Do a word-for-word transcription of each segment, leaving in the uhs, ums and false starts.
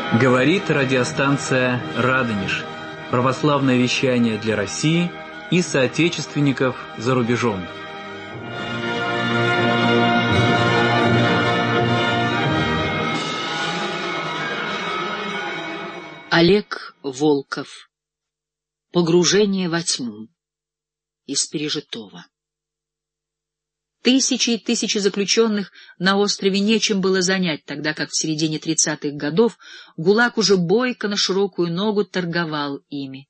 Говорит радиостанция «Радонеж». Православное вещание для России и соотечественников за рубежом. Олег Волков. Погружение во тьму. Из пережитого. Тысячи и тысячи заключенных на острове нечем было занять, тогда как в середине тридцатых годов ГУЛАГ уже бойко на широкую ногу торговал ими.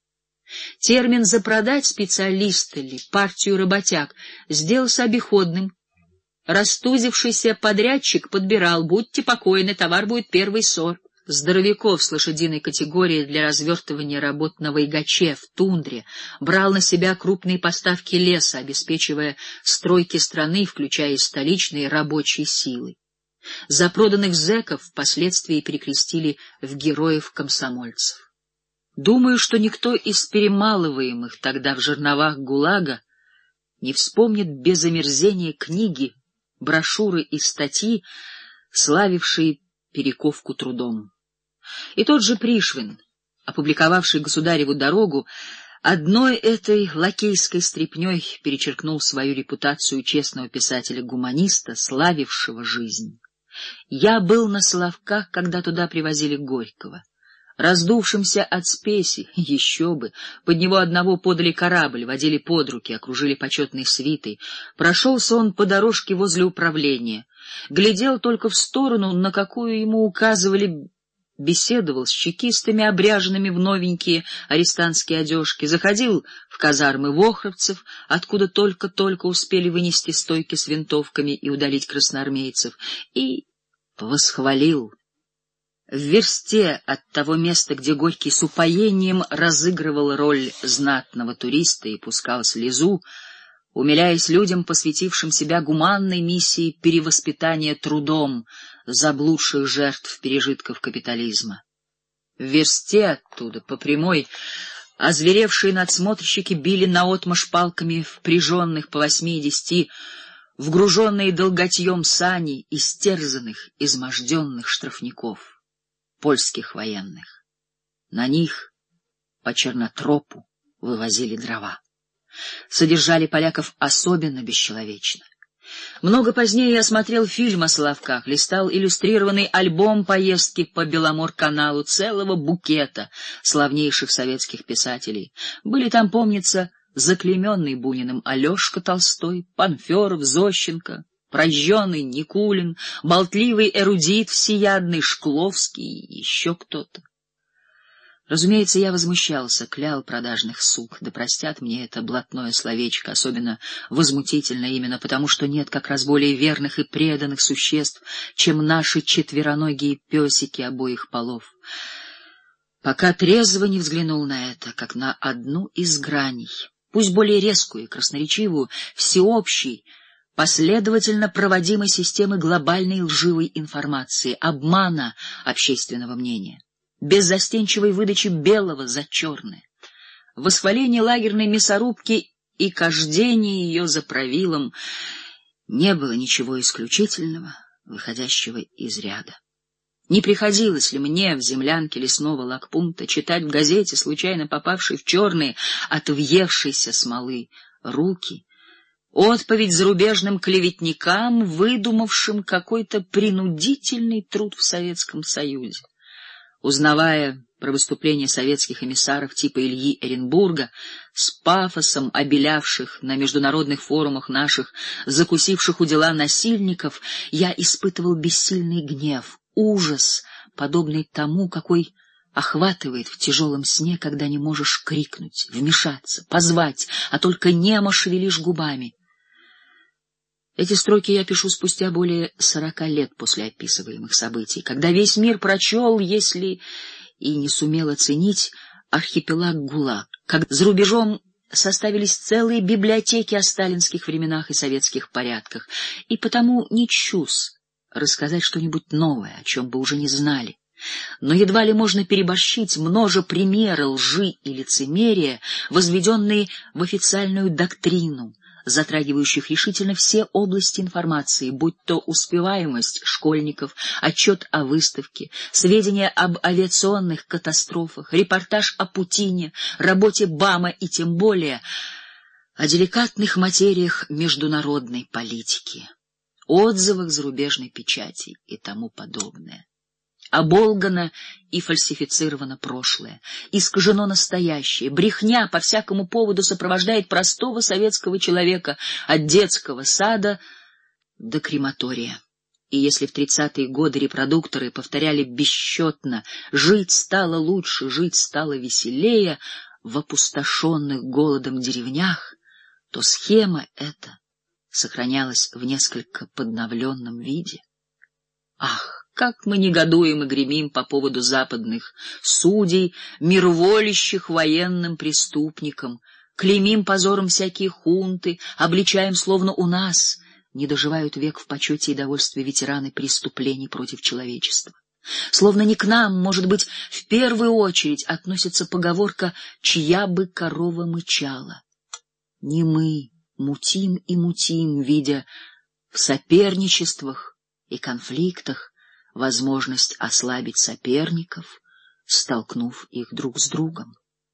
Термин «запродать» специалиста ли, партию работяг, сделался обиходным. Растузившийся подрядчик подбирал: будьте покойны, товар будет первый сорт. Здоровяков с лошадиной категории для развертывания работ на Вайгаче, в тундре, брал на себя крупные поставки леса, обеспечивая стройки страны, включая и столичные рабочие силы. Запроданных зэков впоследствии перекрестили в героев-комсомольцев. Думаю, что никто из перемалываемых тогда в жерновах ГУЛАГа не вспомнит без омерзения книги, брошюры и статьи, славившие перековку трудом. И тот же Пришвин, опубликовавший «Государеву дорогу», одной этой лакейской стряпнёй перечеркнул свою репутацию честного писателя-гуманиста, славившего жизнь. Я был на Соловках, когда туда привозили Горького. Раздувшимся от спеси, еще бы, под него одного подали корабль, водили под руки, окружили почетной свитой. Прошелся он по дорожке возле управления, глядел только в сторону, на какую ему указывали, беседовал с чекистами, обряженными в новенькие арестантские одежки, заходил в казармы вохровцев, откуда только-только успели вынести стойки с винтовками и удалить красноармейцев, и восхвалил. В версте от того места, где Горький с упоением разыгрывал роль знатного туриста и пускал слезу, умиляясь людям, посвятившим себя гуманной миссии перевоспитания трудом заблудших жертв пережитков капитализма. В версте оттуда, по прямой, озверевшие надсмотрщики били наотмашь палками впряженных по восьми и десяти, вгруженные долготьем сани истерзанных, изможденных штрафников, польских военных. На них по чернотропу вывозили дрова. Содержали поляков особенно бесчеловечно. Много позднее я смотрел фильм о Соловках, листал иллюстрированный альбом поездки по Беломор-каналу целого букета славнейших советских писателей. Были там, помнится, заклейменный Буниным Алешка Толстой, Панферов, Зощенко, прожженный Никулин, болтливый эрудит всеядный Шкловский и еще кто-то. Разумеется, я возмущался, клял продажных сук, да простят мне это блатное словечко, особенно возмутительно именно потому, что нет как раз более верных и преданных существ, чем наши четвероногие песики обоих полов. Пока трезво не взглянул на это, как на одну из граней, пусть более резкую и красноречивую, всеобщей, последовательно проводимой системы глобальной лживой информации, обмана общественного мнения, беззастенчивой выдачи белого за черное, восхваление лагерной мясорубки и кождение ее за правилом. Не было ничего исключительного, выходящего из ряда. Не приходилось ли мне в землянке лесного лагпункта читать в газете, случайно попавшей в черные от въевшейся смолы руки, отповедь зарубежным клеветникам, выдумавшим какой-то принудительный труд в Советском Союзе? Узнавая про выступления советских эмиссаров типа Ильи Эренбурга, с пафосом обелявших на международных форумах наших закусивших у дела насильников, я испытывал бессильный гнев, ужас, подобный тому, какой охватывает в тяжелом сне, когда не можешь крикнуть, вмешаться, позвать, а только немо шевелишь губами. Эти строки я пишу спустя более сорока лет после описываемых событий, когда весь мир прочел, если и не сумел оценить, архипелаг ГУЛАГ, как за рубежом составились целые библиотеки о сталинских временах и советских порядках, и потому не чусь рассказать что-нибудь новое, о чем бы уже не знали. Но едва ли можно переборщить множе примеры лжи и лицемерия, возведенные в официальную доктрину, затрагивающих решительно все области информации, будь то успеваемость школьников, отчет о выставке, сведения об авиационных катастрофах, репортаж о Путине, работе БАМа и тем более о деликатных материях международной политики, отзывах зарубежной печати и тому подобное. Оболгано и фальсифицировано прошлое, искажено настоящее, брехня по всякому поводу сопровождает простого советского человека от детского сада до крематория. И если в тридцатые годы репродукторы повторяли бесчетно «жить стало лучше, жить стало веселее» в опустошенных голодом деревнях, то схема эта сохранялась в несколько подновленном виде. Ах, как мы негодуем и гремим по поводу западных судей, мирволящих военным преступникам, клеймим позором всякие хунты, обличаем, словно у нас не доживают век в почете и довольстве ветераны преступлений против человечества. Словно не к нам, может быть, в первую очередь относится поговорка «чья бы корова мычала». Не мы мутим и мутим, видя в соперничествах и конфликтах возможность ослабить соперников, столкнув их друг с другом.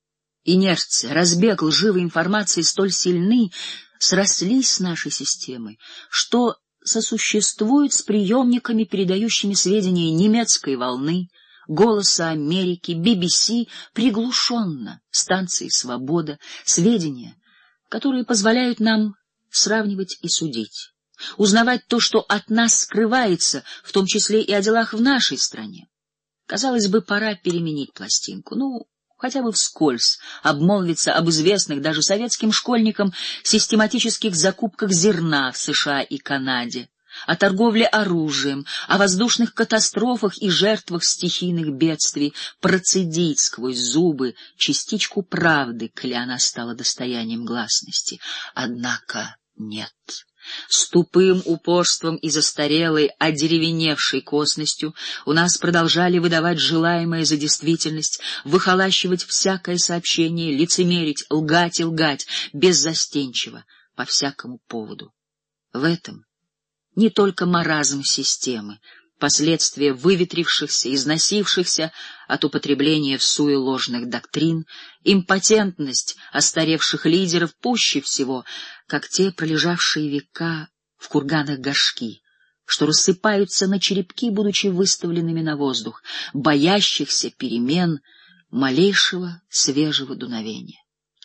Инерция, разбег лживой информации столь сильны, срослись с нашей системой, что сосуществуют с приемниками, передающими сведения немецкой волны, Голоса Америки, би би си, приглушенно, станции «Свобода», сведения, которые позволяют нам сравнивать и судить, узнавать то, что от нас скрывается, в том числе и о делах в нашей стране. Казалось бы, пора переменить пластинку, ну, хотя бы вскользь обмолвиться об известных даже советским школьникам систематических закупках зерна в США и Канаде, о торговле оружием, о воздушных катастрофах и жертвах стихийных бедствий, процедить сквозь зубы частичку правды, коли она стала достоянием гласности. Однако нет. С тупым упорством и застарелой, одеревеневшей косностью у нас продолжали выдавать желаемое за действительность, выхолащивать всякое сообщение, лицемерить, лгать и лгать, беззастенчиво, по всякому поводу. В этом не только маразм системы, последствия выветрившихся, износившихся от употребления всуе ложных доктрин, импотентность остаревших лидеров пуще всего, как те пролежавшие века в курганах горшки, что рассыпаются на черепки, будучи выставленными на воздух, боящихся перемен, малейшего свежего дуновения.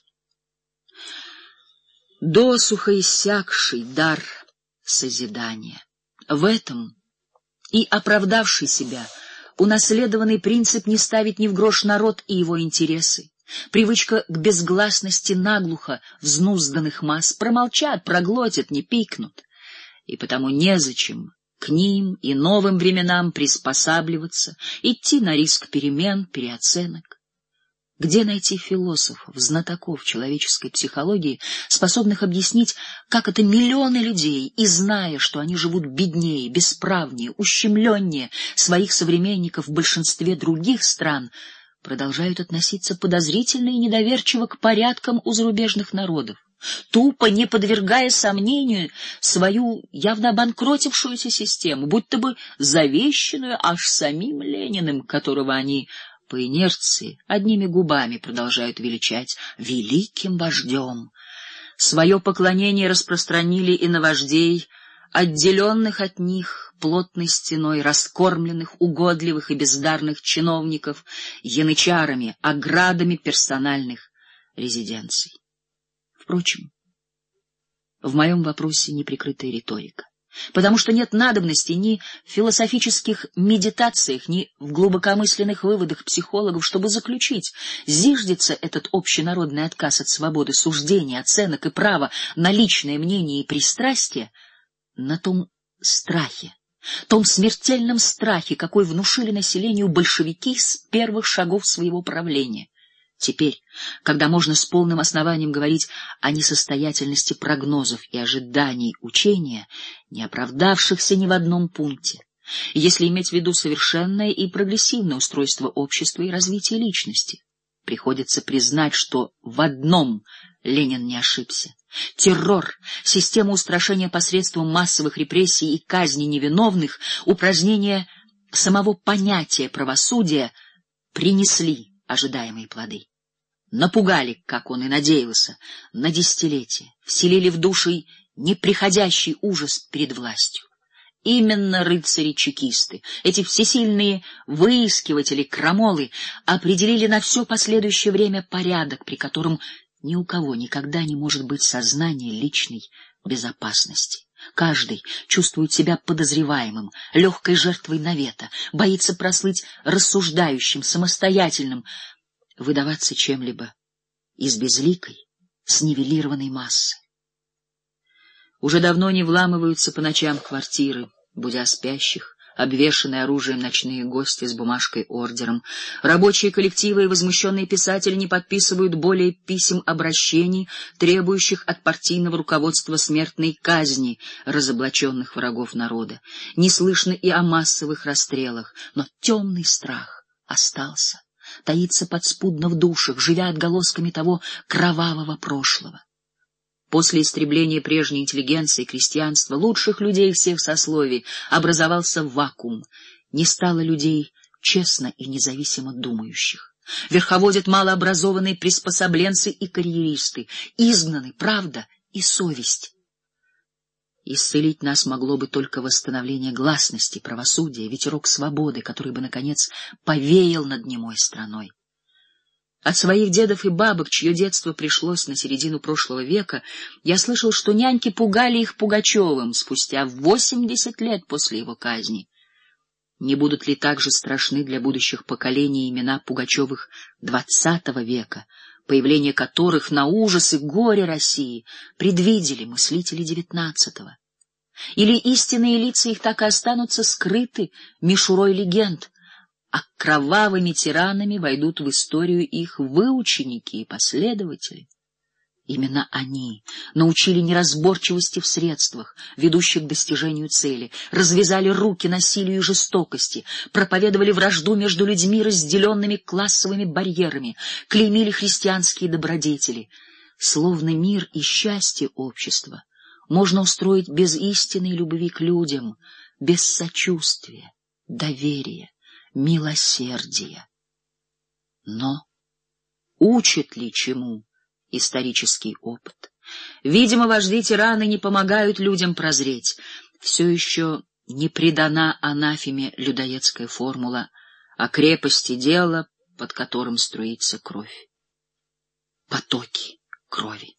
Досуха иссякший дар созидания. В этом и оправдавший себя унаследованный принцип не ставить ни в грош народ и его интересы, привычка к безгласности наглухо взнузданных масс, промолчат, проглотят, не пикнут, и потому незачем к ним и новым временам приспосабливаться, идти на риск перемен, переоценок. Где найти философов, знатоков человеческой психологии, способных объяснить, как это миллионы людей, и зная, что они живут беднее, бесправнее, ущемленнее своих современников в большинстве других стран, продолжают относиться подозрительно и недоверчиво к порядкам у зарубежных народов, тупо не подвергая сомнению свою явно обанкротившуюся систему, будто бы завещанную аж самим Лениным, которого они по инерции одними губами продолжают величать великим вождем. Свое поклонение распространили и на вождей, отделенных от них плотной стеной раскормленных, угодливых и бездарных чиновников, янычарами, оградами персональных резиденций. Впрочем, в моем вопросе неприкрытая риторика, потому что нет надобности ни в философических медитациях, ни в глубокомысленных выводах психологов, чтобы заключить: зиждется этот общенародный отказ от свободы суждения, оценок и права на личное мнение и пристрастие на том страхе, том смертельном страхе, какой внушили населению большевики с первых шагов своего правления. Теперь, когда можно с полным основанием говорить о несостоятельности прогнозов и ожиданий учения, не оправдавшихся ни в одном пункте, если иметь в виду совершенное и прогрессивное устройство общества и развитие личности, Приходится признать, что в одном Ленин не ошибся. Террор, система устрашения посредством массовых репрессий и казни невиновных, упразднение самого понятия правосудия принесли ожидаемые плоды. Напугали, как он и надеялся, на десятилетия, вселили в души неприходящий ужас перед властью. Именно рыцари-чекисты, эти всесильные выискиватели крамолы, определили на все последующее время порядок, при котором ни у кого никогда не может быть сознания личной безопасности. Каждый чувствует себя подозреваемым, легкой жертвой навета, боится прослыть рассуждающим, самостоятельным, выдаваться чем-либо из безликой, снивелированной массы. Уже давно не вламываются по ночам в квартиры, будя спящих, обвешанные оружием ночные гости с бумажкой-ордером. Рабочие коллективы и возмущенные писатели не подписывают более писем обращений, требующих от партийного руководства смертной казни разоблаченных врагов народа. Не слышно и о массовых расстрелах, но темный страх остался, таится подспудно в душах, живя отголосками того кровавого прошлого. После истребления прежней интеллигенции, крестьянства, лучших людей всех сословий, образовался вакуум. Не стало людей честно и независимо думающих. Верховодят малообразованные приспособленцы и карьеристы, изгнаны правда и совесть. Исцелить нас могло бы только восстановление гласности, правосудия, ветерок свободы, который бы, наконец, повеял над немой страной. От своих дедов и бабок, чье детство пришлось на середину прошлого века, я слышал, что няньки пугали их Пугачевым спустя восемьдесят лет после его казни. Не будут ли также страшны для будущих поколений имена Пугачевых двадцатого века, появление которых на ужас и горе России предвидели мыслители девятнадцатого? Или истинные лица их так и останутся скрыты мишурой легенд, а кровавыми тиранами войдут в историю их выученики и последователи? Именно они научили неразборчивости в средствах, ведущих к достижению цели, развязали руки насилию и жестокости, проповедовали вражду между людьми, разделенными классовыми барьерами, клеймили христианские добродетели. Словно мир и счастье общества можно устроить без истинной любви к людям, без сочувствия, доверия, милосердия. Но учит ли чему исторический опыт? Видимо, вожди-тираны не помогают людям прозреть. Все еще не предана анафеме людоедская формула о крепости дела, под которым струится кровь. Потоки крови.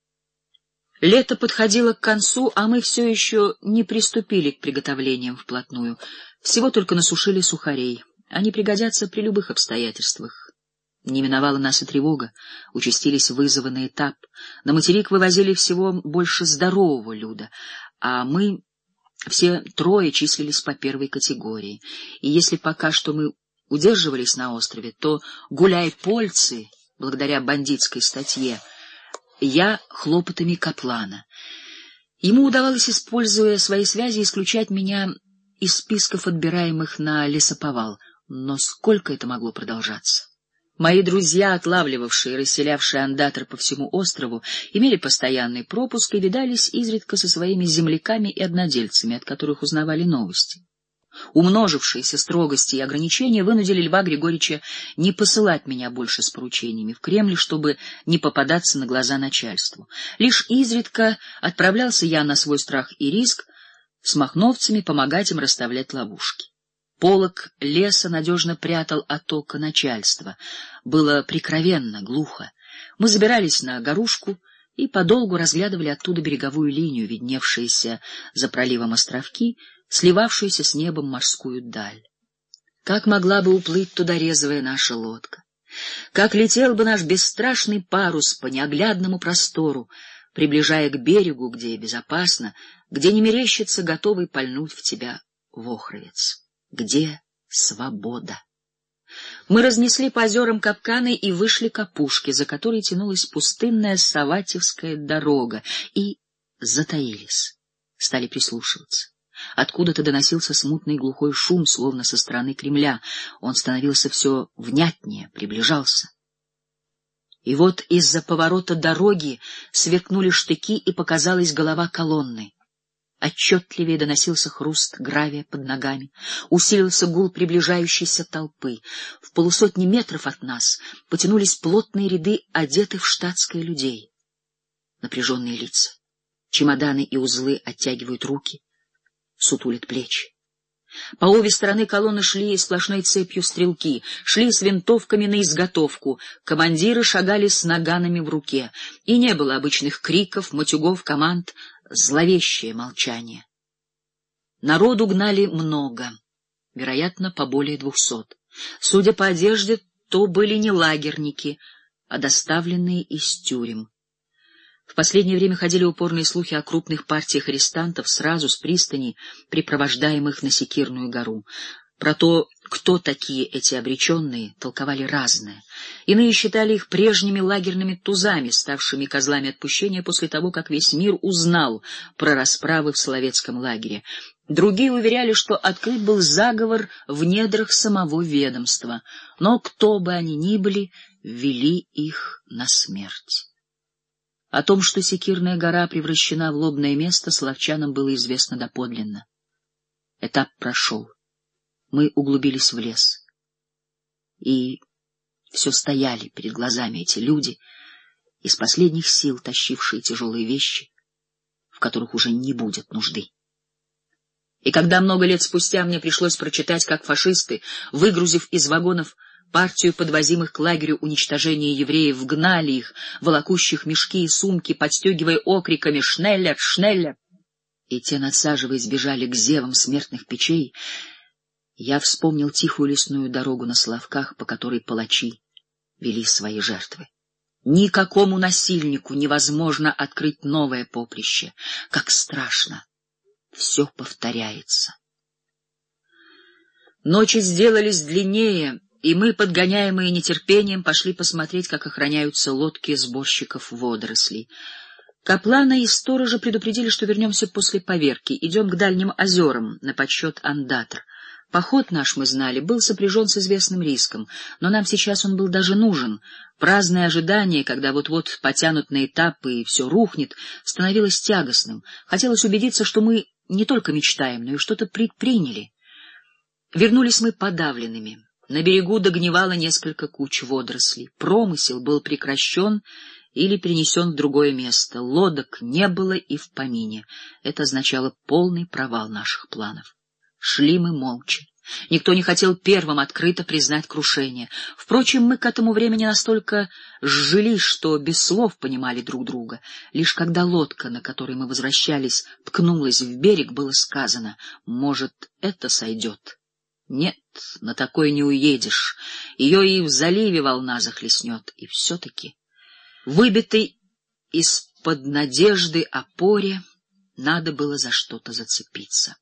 Лето подходило к концу, а мы все еще не приступили к приготовлениям вплотную. Всего только насушили сухарей. Они пригодятся при любых обстоятельствах. Не миновала нас и тревога, участились вызовы на этап. На материк вывозили всего больше здорового люда, а мы все трое числились по первой категории. И если пока что мы удерживались на острове, то гуляй-польцы, благодаря бандитской статье, я хлопотами Каплана. Ему удавалось, используя свои связи, исключать меня из списков отбираемых на лесоповал. Но сколько это могло продолжаться? Мои друзья, отлавливавшие и расселявшие андатор по всему острову, имели постоянный пропуск и видались изредка со своими земляками и однодельцами, от которых узнавали новости. Умножившиеся строгости и ограничения вынудили Льва Григорьевича не посылать меня больше с поручениями в Кремль, чтобы не попадаться на глаза начальству. Лишь изредка отправлялся я на свой страх и риск с махновцами помогать им расставлять ловушки. Полог леса надежно прятал от ока начальства. Было прикровенно, глухо. Мы забирались на горушку и подолгу разглядывали оттуда береговую линию, видневшиеся за проливом островки, сливавшуюся с небом морскую даль. Как могла бы уплыть туда резвая наша лодка? Как летел бы наш бесстрашный парус по неоглядному простору, приближая к берегу, где безопасно, где не мерещится готовый пальнуть в тебя вохровец, где свобода. Мы разнесли по озерам капканы и вышли к опушке, за которой тянулась пустынная Саватьевская дорога, и затаились, стали прислушиваться. Откуда-то доносился смутный глухой шум, словно со стороны Кремля. Он становился все внятнее, приближался. И вот из-за поворота дороги сверкнули штыки, и показалась голова колонны. Отчетливее доносился хруст гравия под ногами, усилился гул приближающейся толпы. В полусотни метров от нас потянулись плотные ряды одетых в штатское людей. Напряженные лица, чемоданы и узлы оттягивают руки, сутулят плечи. По обе стороны колонны шли сплошной цепью стрелки, шли с винтовками на изготовку, командиры шагали с наганами в руке, и не было обычных криков, матюгов, команд, зловещее молчание. Народу гнали много, вероятно, по более двухсот. Судя по одежде, то были не лагерники, а доставленные из тюрем. В последнее время ходили упорные слухи о крупных партиях арестантов сразу с пристани, припровождаемых на Секирную гору. Про то, кто такие эти обреченные, толковали разное. Иные считали их прежними лагерными тузами, ставшими козлами отпущения после того, как весь мир узнал про расправы в Соловецком лагере. Другие уверяли, что открыт был заговор в недрах самого ведомства, но кто бы они ни были, вели их на смерть. О том, что Секирная гора превращена в лобное место, соловчанам было известно доподлинно. Этап прошел. Мы углубились в лес. И все стояли перед глазами эти люди, из последних сил тащившие тяжелые вещи, в которых уже не будет нужды. И когда много лет спустя мне пришлось прочитать, как фашисты, выгрузив из вагонов партию подвозимых к лагерю уничтожения евреев, гнали их, волокущих мешки и сумки, подстегивая окриками «Шнеллер! Шнеллер!», и те, надсаживаясь, бежали к зевам смертных печей, я вспомнил тихую лесную дорогу на Соловках, по которой палачи вели свои жертвы. Никакому насильнику невозможно открыть новое поприще. Как страшно! Все повторяется. Ночи сделались длиннее, и мы, подгоняемые нетерпением, пошли посмотреть, как охраняются лодки сборщиков водорослей. Каплана и сторожа предупредили, что вернемся после поверки, идем к дальним озерам на подсчет андатр. Поход наш, мы знали, был сопряжен с известным риском, но нам сейчас он был даже нужен. Праздное ожидание, когда вот-вот потянут на этапы и все рухнет, становилось тягостным. Хотелось убедиться, что мы не только мечтаем, но и что-то предприняли. Вернулись мы подавленными. На берегу догнивало несколько куч водорослей. Промысел был прекращен или перенесен в другое место. Лодок не было и в помине. Это означало полный провал наших планов. Шли мы молча. Никто не хотел первым открыто признать крушение. Впрочем, мы к этому времени настолько сжились, что без слов понимали друг друга. Лишь когда лодка, на которой мы возвращались, ткнулась в берег, было сказано: «Может, это сойдет». Нет, на такой не уедешь. Ее и в заливе волна захлестнет. И все-таки, выбитый из-под надежды опоре, надо было за что-то зацепиться.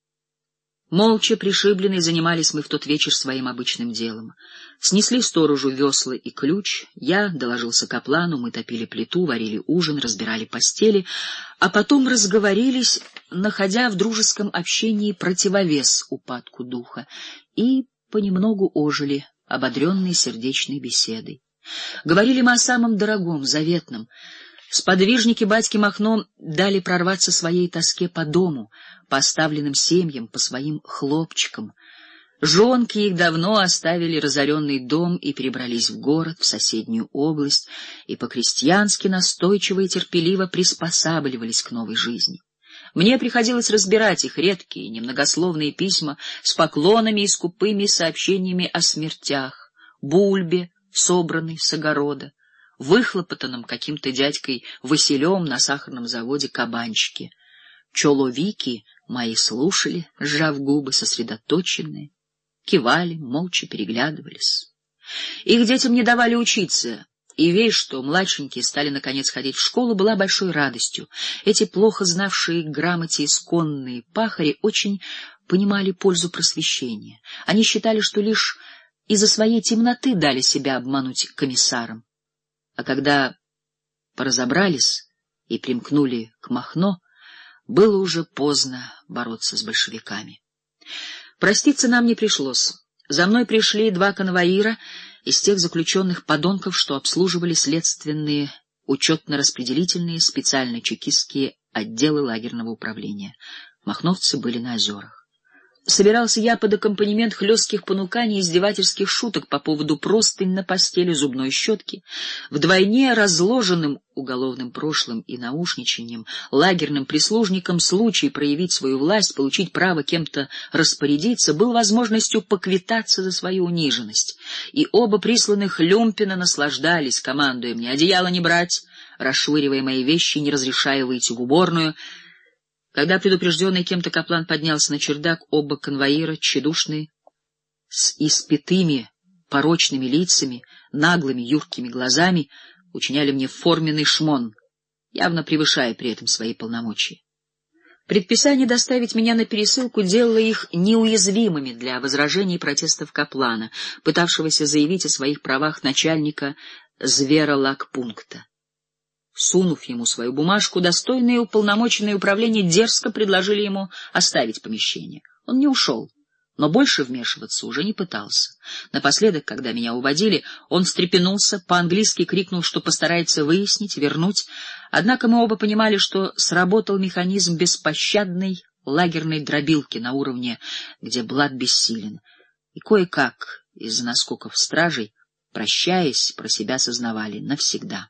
Молча, пришибленные, занимались мы в тот вечер своим обычным делом. Снесли сторожу весла и ключ, я доложился каплану, мы топили плиту, варили ужин, разбирали постели, а потом разговорились, находя в дружеском общении противовес упадку духа, и понемногу ожили, ободренные сердечной беседой. Говорили мы о самом дорогом, заветном. Сподвижники батьки Махно дали прорваться своей тоске по дому, по оставленным семьям, по своим хлопчикам. Жонки их давно оставили разоренный дом и перебрались в город, в соседнюю область, и по-крестьянски настойчиво и терпеливо приспосабливались к новой жизни. Мне приходилось разбирать их редкие, немногословные письма с поклонами и скупыми сообщениями о смертях, бульбе, собранной с огорода, выхлопотанном каким-то дядькой Василем на сахарном заводе кабанчике. Чоловики мои слушали, сжав губы, сосредоточенные, кивали, молча переглядывались. Их детям не давали учиться, и весть, что младшенькие стали наконец ходить в школу, была большой радостью. Эти плохо знавшие грамоте исконные пахари очень понимали пользу просвещения. Они считали, что лишь из-за своей темноты дали себя обмануть комиссарам. А когда поразобрались и примкнули к Махно, было уже поздно бороться с большевиками. Проститься нам не пришлось. За мной пришли два конвоира из тех заключенных-подонков, что обслуживали следственные, учетно-распределительные, специально-чекистские отделы лагерного управления. Махновцы были на озерах. Собирался я под аккомпанемент хлестких понуканий и издевательских шуток по поводу простынь на постели, зубной щетки, вдвойне разложенным уголовным прошлым и наушничанием, лагерным прислужникам случай проявить свою власть, получить право кем-то распорядиться, был возможностью поквитаться за свою униженность. И оба присланных люмпина наслаждались, командуя мне одеяло не брать, расшвыривая мои вещи, не разрешая выйти в уборную. Когда предупрежденный кем-то каплан поднялся на чердак, оба конвоира, тщедушные, с испитыми, порочными лицами, наглыми, юркими глазами, учиняли мне форменный шмон, явно превышая при этом свои полномочия. Предписание доставить меня на пересылку делало их неуязвимыми для возражений и протестов каплана, пытавшегося заявить о своих правах начальника зверолагпункта. Сунув ему свою бумажку, достойные уполномоченные управления дерзко предложили ему оставить помещение. Он не ушел, но больше вмешиваться уже не пытался. Напоследок, когда меня уводили, он встрепенулся, по-английски крикнул, что постарается выяснить, вернуть. Однако мы оба понимали, что сработал механизм беспощадной лагерной дробилки на уровне, где блат бессилен. И кое-как из-за наскоков стражей, прощаясь, про себя сознавали навсегда.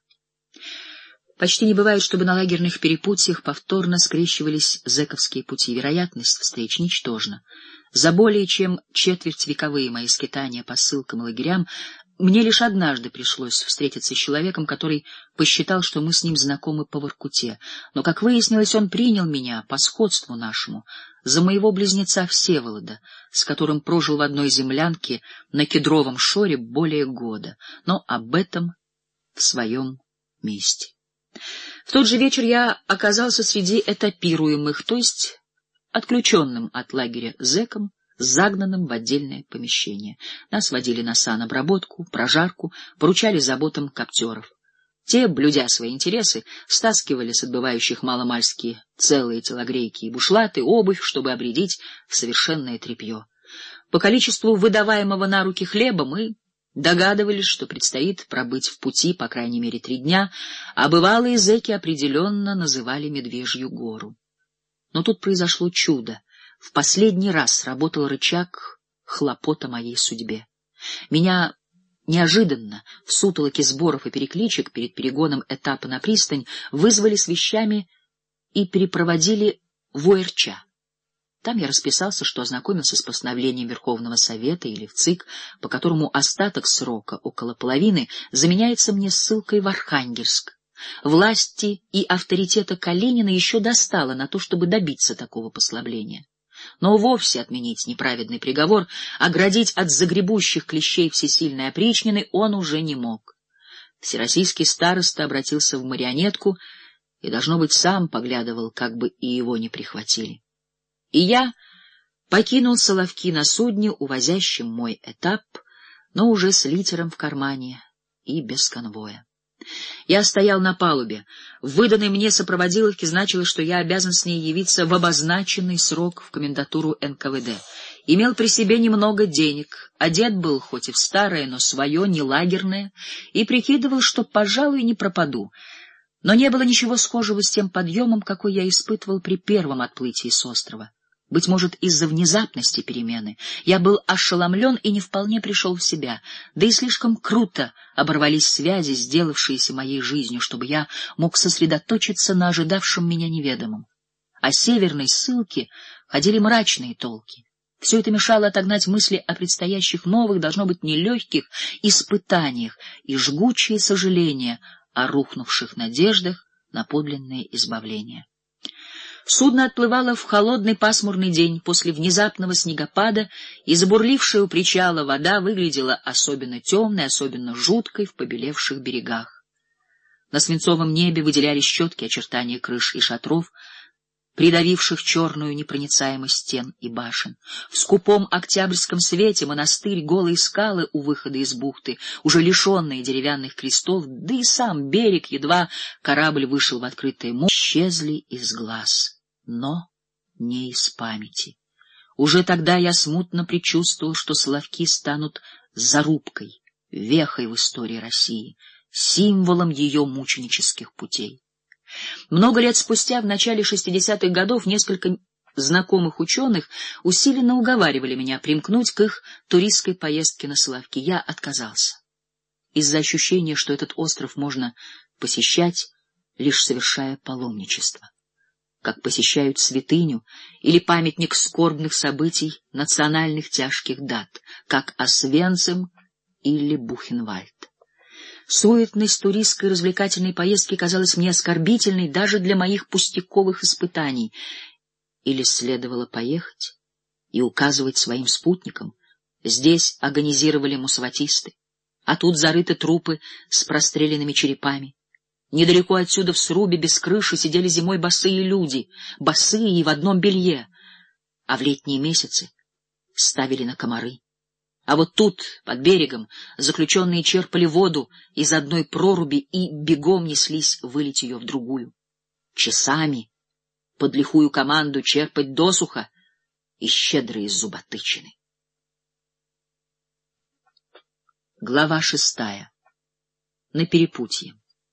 Почти не бывает, чтобы на лагерных перепутьях повторно скрещивались зэковские пути. Вероятность встреч ничтожна. За более чем четвертьвековые мои скитания по ссылкам и лагерям мне лишь однажды пришлось встретиться с человеком, который посчитал, что мы с ним знакомы по Воркуте. Но, как выяснилось, он принял меня по сходству нашему за моего близнеца Всеволода, с которым прожил в одной землянке на Кедровом шоре более года. Но об этом в своем месте. В тот же вечер я оказался среди этапируемых, то есть отключенным от лагеря зэком, загнанным в отдельное помещение. Нас водили на санобработку, прожарку, поручали заботам коптеров. Те, блюдя свои интересы, стаскивали с отбывающих маломальски целые телогрейки и бушлаты, обувь, чтобы обрядить в совершенное тряпье. По количеству выдаваемого на руки хлеба мы догадывались, что предстоит пробыть в пути по крайней мере три дня, а бывалые зэки определенно называли Медвежью гору. Но тут произошло чудо. В последний раз сработал рычаг хлопот о моей судьбе. Меня неожиданно в сутолоке сборов и перекличек перед перегоном этапа на пристань вызвали с вещами и перепроводили в ОРЧ. Там я расписался, что ознакомился с постановлением Верховного Совета или в ЦИК, по которому остаток срока, около половины, заменяется мне ссылкой в Архангельск. Власти и авторитета Калинина еще достало на то, чтобы добиться такого послабления. Но вовсе отменить неправедный приговор, оградить от загребущих клещей всесильной опричнины он уже не мог. Всероссийский староста обратился в марионетку и, должно быть, сам поглядывал, как бы и его не прихватили. И я покинул Соловки на судне, увозящем мой этап, но уже с литером в кармане и без конвоя. Я стоял на палубе. В выданной мне сопроводиловке значилось, что я обязан с ней явиться в обозначенный срок в комендатуру эн ка вэ дэ. Имел при себе немного денег, одет был хоть и в старое, но свое, не лагерное, и прикидывал, что, пожалуй, не пропаду. Но не было ничего схожего с тем подъемом, какой я испытывал при первом отплытии с острова. Быть может, из-за внезапности перемены я был ошеломлен и не вполне пришел в себя, да и слишком круто оборвались связи, сделавшиеся моей жизнью, чтобы я мог сосредоточиться на ожидавшем меня неведомом. О северной ссылке ходили мрачные толки. Все это мешало отогнать мысли о предстоящих новых, должно быть, нелегких испытаниях и жгучие сожаления о рухнувших надеждах на подлинное избавление. Судно отплывало в холодный пасмурный день после внезапного снегопада, и забурлившая у причала вода выглядела особенно темной, особенно жуткой в побелевших берегах. На свинцовом небе выделялись четкие очертания крыш и шатров, придавивших черную непроницаемость стен и башен. В скупом октябрьском свете монастырь, голые скалы у выхода из бухты, уже лишенные деревянных крестов, да и сам берег, едва корабль вышел в открытое море, исчезли из глаз, но не из памяти. Уже тогда я смутно предчувствовал, что Соловки станут зарубкой, вехой в истории России, символом ее мученических путей. Много лет спустя, в начале шестидесятых годов, несколько знакомых ученых усиленно уговаривали меня примкнуть к их туристской поездке на Соловки. Я отказался. Из-за ощущения, что этот остров можно посещать, лишь совершая паломничество, как посещают святыню или памятник скорбных событий, национальных тяжких дат, как Освенцим или Бухенвальд. Суетность туристской развлекательной поездки казалась мне оскорбительной даже для моих пустяковых испытаний. Или следовало поехать и указывать своим спутникам: здесь агонизировали муссаватисты, а тут зарыты трупы с простреленными черепами. Недалеко отсюда в срубе без крыши сидели зимой босые люди, босые и в одном белье, а в летние месяцы ставили на комары. А вот тут, под берегом, заключенные черпали воду из одной проруби и бегом неслись вылить ее в другую. Часами под лихую команду черпать досуха и щедрые зуботычины. Глава шестая. На перепутье.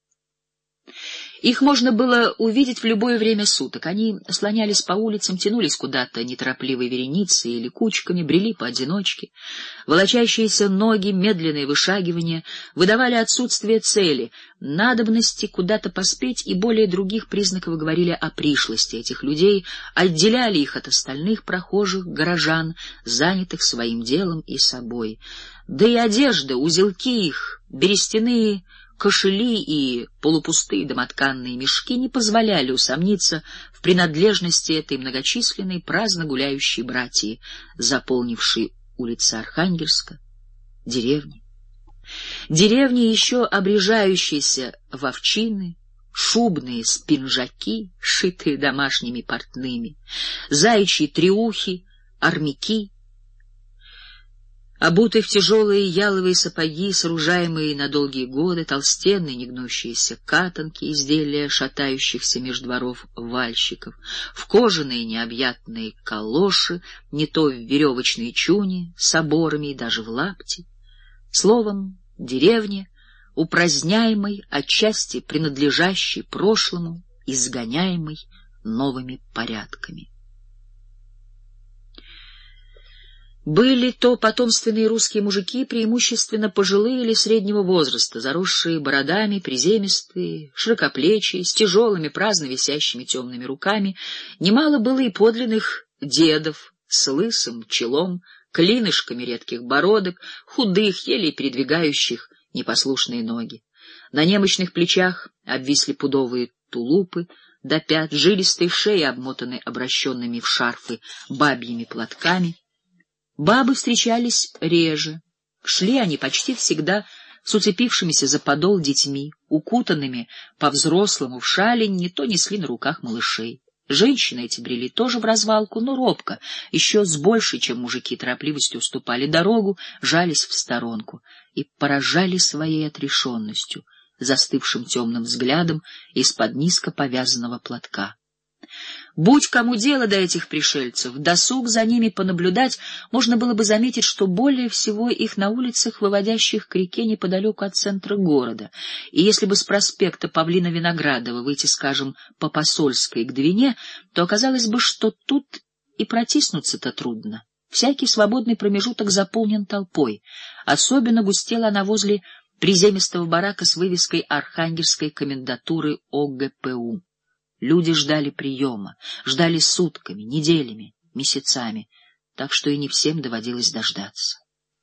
Их можно было увидеть в любое время суток. Они слонялись по улицам, тянулись куда-то неторопливой вереницей или кучками, брели поодиночке. Волочащиеся ноги, медленные вышагивания выдавали отсутствие цели, надобности куда-то поспеть, и более других признаков говорили о пришлости этих людей, отделяли их от остальных прохожих горожан, занятых своим делом и собой. Да и одежда, узелки их, берестяные кошели и полупустые домотканные мешки не позволяли усомниться в принадлежности этой многочисленной праздно гуляющей братьи, заполнившей улицы Архангельска, деревни. Деревни, еще обрежающиеся в овчины, шубные спинжаки, шитые домашними портными, заячьи треухи, армяки, обутые в тяжелые яловые сапоги, сооружаемые на долгие годы, толстенные негнущиеся катанки, изделия шатающихся меж дворов вальщиков, в кожаные необъятные калоши, не то в веревочные чуни с оборами и даже в лапти. Словом, деревня, упраздняемой, отчасти принадлежащей прошлому, изгоняемой новыми порядками. Были то потомственные русские мужики, преимущественно пожилые или среднего возраста, заросшие бородами, приземистые, широкоплечие, с тяжелыми, праздно висящими темными руками. Немало было и подлинных дедов с лысым челом, клинышками редких бородок, худых, еле передвигающих непослушные ноги. На немощных плечах обвисли пудовые тулупы до пят, жилистые шеи обмотаны обращенными в шарфы бабьими платками. Бабы встречались реже. Шли они почти всегда с уцепившимися за подол детьми, укутанными по-взрослому в шали, не то несли на руках малышей. Женщины эти брели тоже в развалку, но робко, еще с большей, чем мужики, торопливостью уступали дорогу, жались в сторонку и поражали своей отрешенностью, застывшим темным взглядом из-под низко повязанного платка. Будь кому дело до этих пришельцев, досуг за ними понаблюдать, можно было бы заметить, что более всего их на улицах, выводящих к реке неподалеку от центра города, и если бы с проспекта Павлина-Виноградова выйти, скажем, по Посольской к Двине, то оказалось бы, что тут и протиснуться-то трудно. Всякий свободный промежуток заполнен толпой. Особенно густела она возле приземистого барака с вывеской Архангельской комендатуры О Г П У. Люди ждали приема, ждали сутками, неделями, месяцами, так что и не всем доводилось дождаться.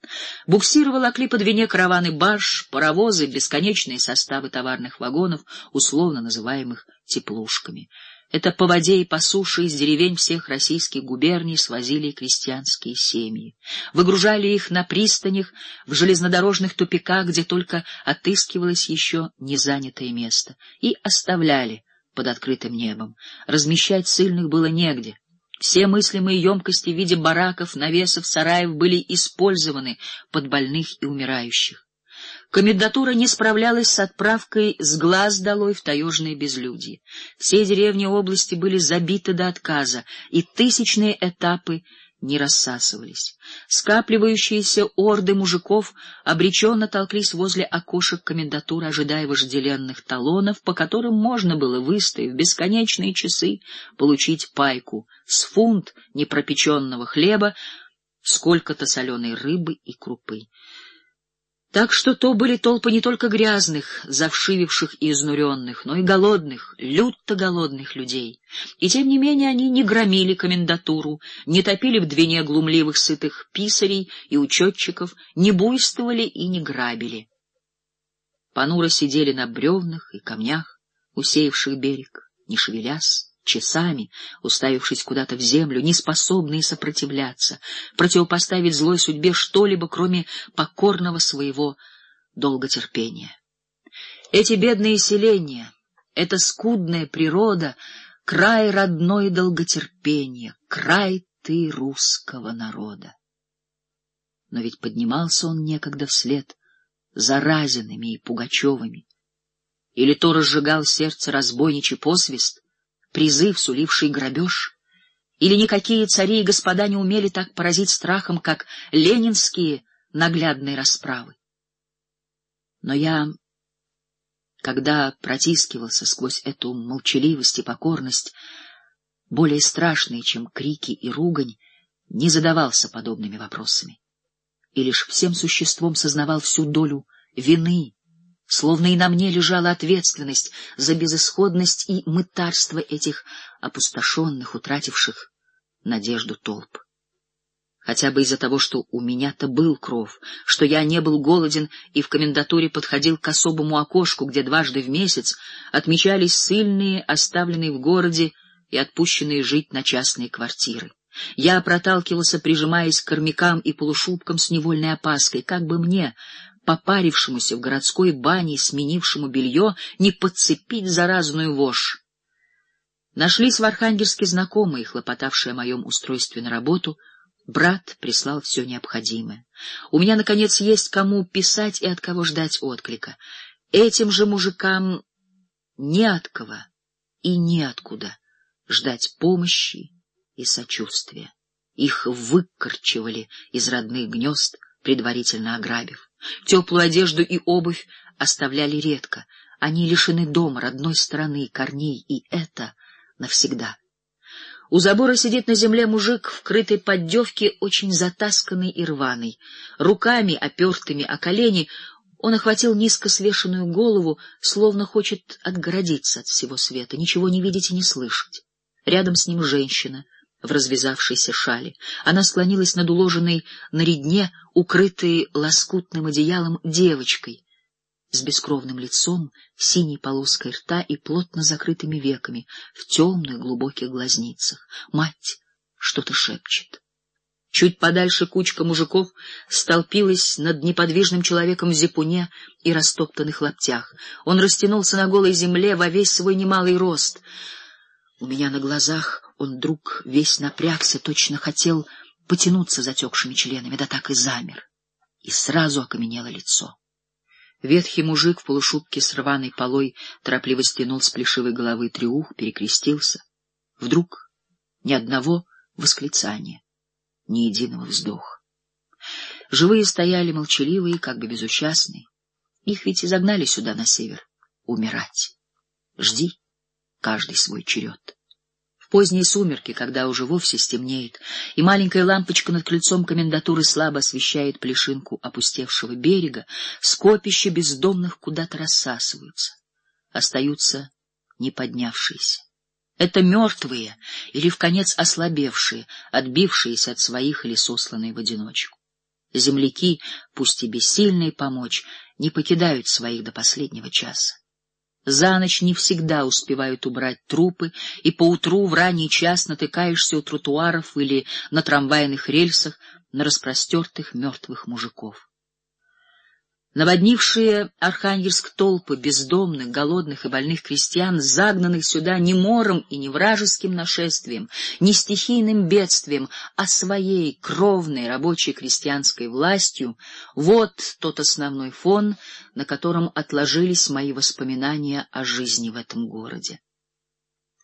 Буксиры волокли по Двине караваны барж, паровозы, бесконечные составы товарных вагонов, условно называемых теплушками. Это по воде и по суше из деревень всех российских губерний свозили крестьянские семьи. Выгружали их на пристанях, в железнодорожных тупиках, где только отыскивалось еще незанятое место, и оставляли под открытым небом. Размещать ссыльных было негде. Все мыслимые емкости в виде бараков, навесов, сараев были использованы под больных и умирающих. Комендатура не справлялась с отправкой с глаз долой в таежное безлюдье. Все деревни области были забиты до отказа, и тысячные этапы не рассасывались. Скапливающиеся орды мужиков обреченно толклись возле окошек комендатуры, ожидая вожделенных талонов, по которым можно было, выстояв бесконечные часы, получить пайку с фунт непропеченного хлеба, сколько-то соленой рыбы и крупы. Так что то были толпы не только грязных, завшививших и изнуренных, но и голодных, люто голодных людей. И тем не менее они не громили комендатуру, не топили в двине глумливых сытых писарей и учетчиков, не буйствовали и не грабили. Понуро сидели на бревнах и камнях, усеявших берег, не шевелясь, часами, уставившись куда-то в землю, не способные сопротивляться, противопоставить злой судьбе что-либо, кроме покорного своего долготерпения. Эти бедные селения, эта скудная природа — край родной долготерпения, край ты русского народа. Но ведь поднимался он некогда вслед за Разиными и Пугачевыми, или то разжигал сердце разбойничий посвист, призыв, суливший грабеж, или никакие цари и господа не умели так поразить страхом, как ленинские наглядные расправы. Но я, когда протискивался сквозь эту молчаливость и покорность, более страшные, чем крики и ругань, не задавался подобными вопросами, и лишь всем существом сознавал всю долю вины, словно и на мне лежала ответственность за безысходность и мытарство этих опустошенных, утративших надежду толп. Хотя бы из-за того, что у меня-то был кров, что я не был голоден и в комендатуре подходил к особому окошку, где дважды в месяц отмечались ссыльные, оставленные в городе и отпущенные жить на частные квартиры. Я проталкивался, прижимаясь к кормякам и полушубкам с невольной опаской, как бы мне, попарившемуся в городской бане и сменившему белье, не подцепить заразную вошь. Нашлись в Архангельске знакомые, хлопотавшие о моем устройстве на работу. Брат прислал все необходимое. У меня, наконец, есть кому писать и от кого ждать отклика. Этим же мужикам не от кого и неоткуда ждать помощи и сочувствия. Их выкорчевали из родных гнезд, предварительно ограбив. Теплую одежду и обувь оставляли редко. Они лишены дома, родной страны, корней, и это навсегда. У забора сидит на земле мужик в крытой поддевке, очень затасканный и рваный. Руками, опертыми о колени, он охватил низко свешенную голову, словно хочет отгородиться от всего света, ничего не видеть и не слышать. Рядом с ним женщина в развязавшейся шали. Она склонилась над уложенной на редне, укрытой лоскутным одеялом, девочкой с бескровным лицом, синей полоской рта и плотно закрытыми веками в темных глубоких глазницах. Мать что-то шепчет. Чуть подальше кучка мужиков столпилась над неподвижным человеком в зипуне и растоптанных лаптях. Он растянулся на голой земле во весь свой немалый рост. У меня на глазах он вдруг весь напрягся, точно хотел потянуться затекшими членами, да так и замер. И сразу окаменело лицо. Ветхий мужик в полушубке с рваной полой торопливо стянул с плешивой головы треух, перекрестился. Вдруг ни одного восклицания, ни единого вздоха. Живые стояли молчаливые, как бы безучастные. Их ведь изогнали сюда, на север, умирать. Жди каждый свой черед. В поздние сумерки, когда уже вовсе стемнеет, и маленькая лампочка над крыльцом комендатуры слабо освещает плешинку опустевшего берега, скопища бездомных куда-то рассасываются, остаются не поднявшиеся. Это мертвые или вконец ослабевшие, отбившиеся от своих или сосланные в одиночку. Земляки, пусть и бессильные помочь, не покидают своих до последнего часа. За ночь не всегда успевают убрать трупы, и поутру в ранний час натыкаешься у тротуаров или на трамвайных рельсах на распростертых мертвых мужиков. Наводнившие Архангельск толпы бездомных, голодных и больных крестьян, загнанных сюда не мором и не вражеским нашествием, не стихийным бедствием, а своей кровной рабочей крестьянской властью, вот тот основной фон, на котором отложились мои воспоминания о жизни в этом городе.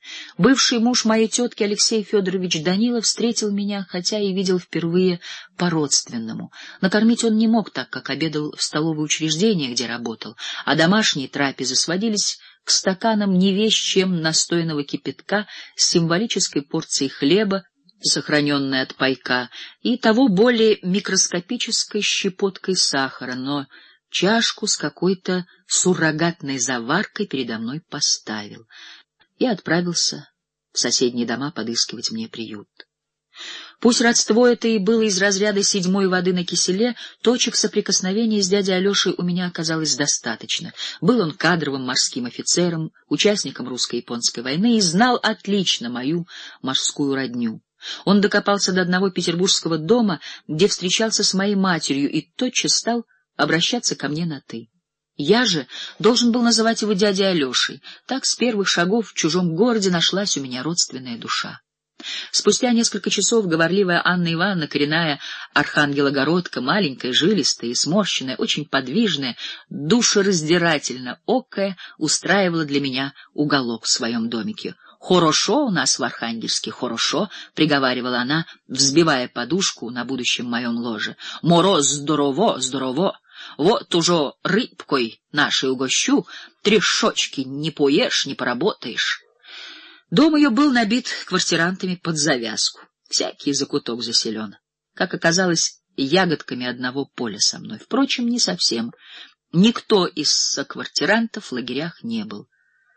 Бывший муж моей тетки Алексей Федорович Данилов встретил меня, хотя и видел впервые по-родственному. Накормить он не мог, так как обедал в столовое учреждение, где работал, а домашние трапезы сводились к стаканам не весь чем настоянного кипятка с символической порцией хлеба, сохраненной от пайка, и того более микроскопической щепоткой сахара, но чашку с какой-то суррогатной заваркой передо мной поставил и отправился в соседние дома подыскивать мне приют. Пусть родство это и было из разряда седьмой воды на киселе, точек соприкосновения с дядей Алешей у меня оказалось достаточно. Был он кадровым морским офицером, участником русско-японской войны и знал отлично мою морскую родню. Он докопался до одного петербургского дома, где встречался с моей матерью, и тотчас стал обращаться ко мне на «ты». Я же должен был называть его дядей Алешей. Так с первых шагов в чужом городе нашлась у меня родственная душа. Спустя несколько часов говорливая Анна Ивановна, коренная архангелогородка, маленькая, жилистая и сморщенная, очень подвижная, душераздирательно окая, устраивала для меня уголок в своем домике. «Хорошо у нас в Архангельске, хорошо», — приговаривала она, взбивая подушку на будущем моем ложе. «Мороз здорово, здорово. Вот уже рыбкой нашей угощу, трешочки не поешь, не поработаешь». Дом ее был набит квартирантами под завязку, всякий закуток заселен. Как оказалось, ягодками одного поля со мной. Впрочем, не совсем. Никто из соквартирантов в лагерях не был.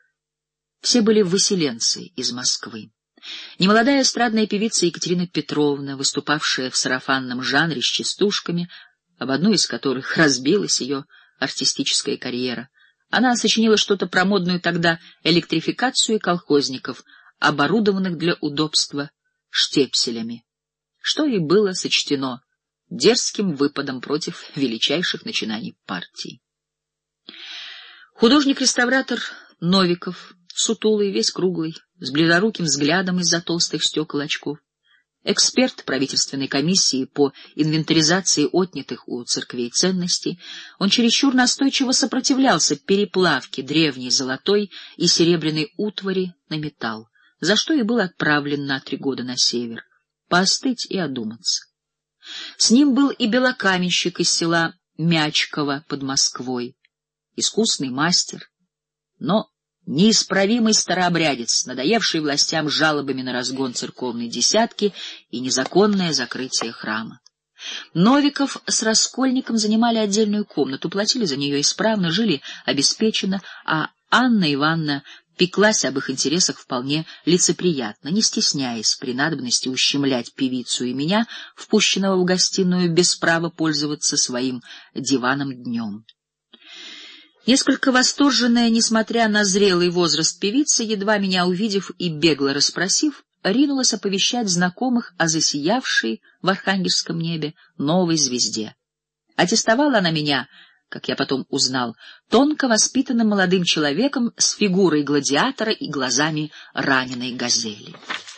Все были выселенцы из Москвы. Немолодая эстрадная певица Екатерина Петровна, выступавшая в сарафанном жанре с частушками, об одну из которых разбилась ее артистическая карьера. Она сочинила что-то про модную тогда электрификацию колхозников, оборудованных для удобства штепселями, что и было сочтено дерзким выпадом против величайших начинаний партии. Художник-реставратор Новиков, сутулый, весь круглый, с близоруким взглядом из-за толстых стекол очков, эксперт правительственной комиссии по инвентаризации отнятых у церквей ценностей, он чересчур настойчиво сопротивлялся переплавке древней золотой и серебряной утвари на металл, за что и был отправлен на три года на север, поостыть и одуматься. С ним был и белокаменщик из села Мячково под Москвой, искусный мастер, но неисправимый старообрядец, надоевший властям жалобами на разгон церковной десятки и незаконное закрытие храма. Новиков с Раскольником занимали отдельную комнату, платили за нее исправно, жили обеспеченно, а Анна Ивановна пеклась об их интересах вполне лицеприятно, не стесняясь при надобности ущемлять певицу и меня, впущенного в гостиную без права пользоваться своим диваном днем. Несколько восторженная, несмотря на зрелый возраст певица, едва меня увидев и бегло расспросив, ринулась оповещать знакомых о засиявшей в архангельском небе новой звезде. Аттестовала она меня, как я потом узнал, тонко воспитанным молодым человеком с фигурой гладиатора и глазами раненой газели.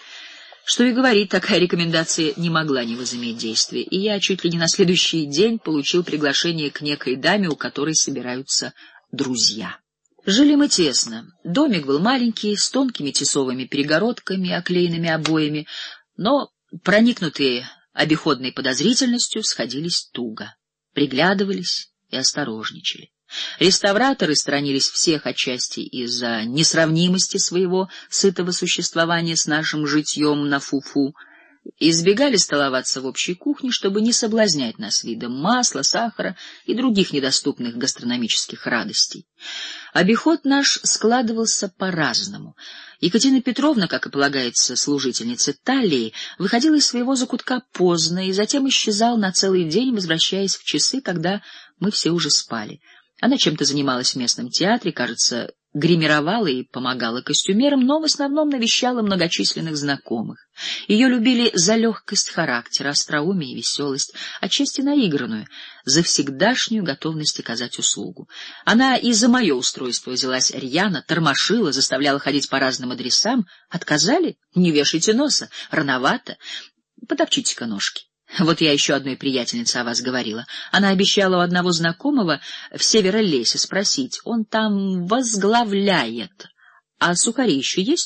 Что и говорить, такая рекомендация не могла не возыметь действия, и я чуть ли не на следующий день получил приглашение к некой даме, у которой собираются друзья. Жили мы тесно. Домик был маленький, с тонкими тесовыми перегородками, оклеенными обоями, но проникнутые обиходной подозрительностью сходились туго, приглядывались и осторожничали. Реставраторы сторонились всех отчасти из-за несравнимости своего сытого существования с нашим житьем на фу-фу, избегали столоваться в общей кухне, чтобы не соблазнять нас видом масла, сахара и других недоступных гастрономических радостей. Обиход наш складывался по-разному. Екатерина Петровна, как и полагается служительнице Талии, выходила из своего закутка поздно и затем исчезала на целый день, возвращаясь в часы, когда мы все уже спали. Она чем-то занималась в местном театре, кажется, гримировала и помогала костюмерам, но в основном навещала многочисленных знакомых. Ее любили за легкость характера, остроумие и веселость, отчасти наигранную, за всегдашнюю готовность оказать услугу. Она и за мое устройство взялась рьяно, тормошила, заставляла ходить по разным адресам. Отказали? Не вешайте носа, рановато. Потопчите-ка ножки. Вот я еще одной приятельнице о вас говорила. Она обещала у одного знакомого в Северолесье спросить, он там возглавляет, а сухари еще есть?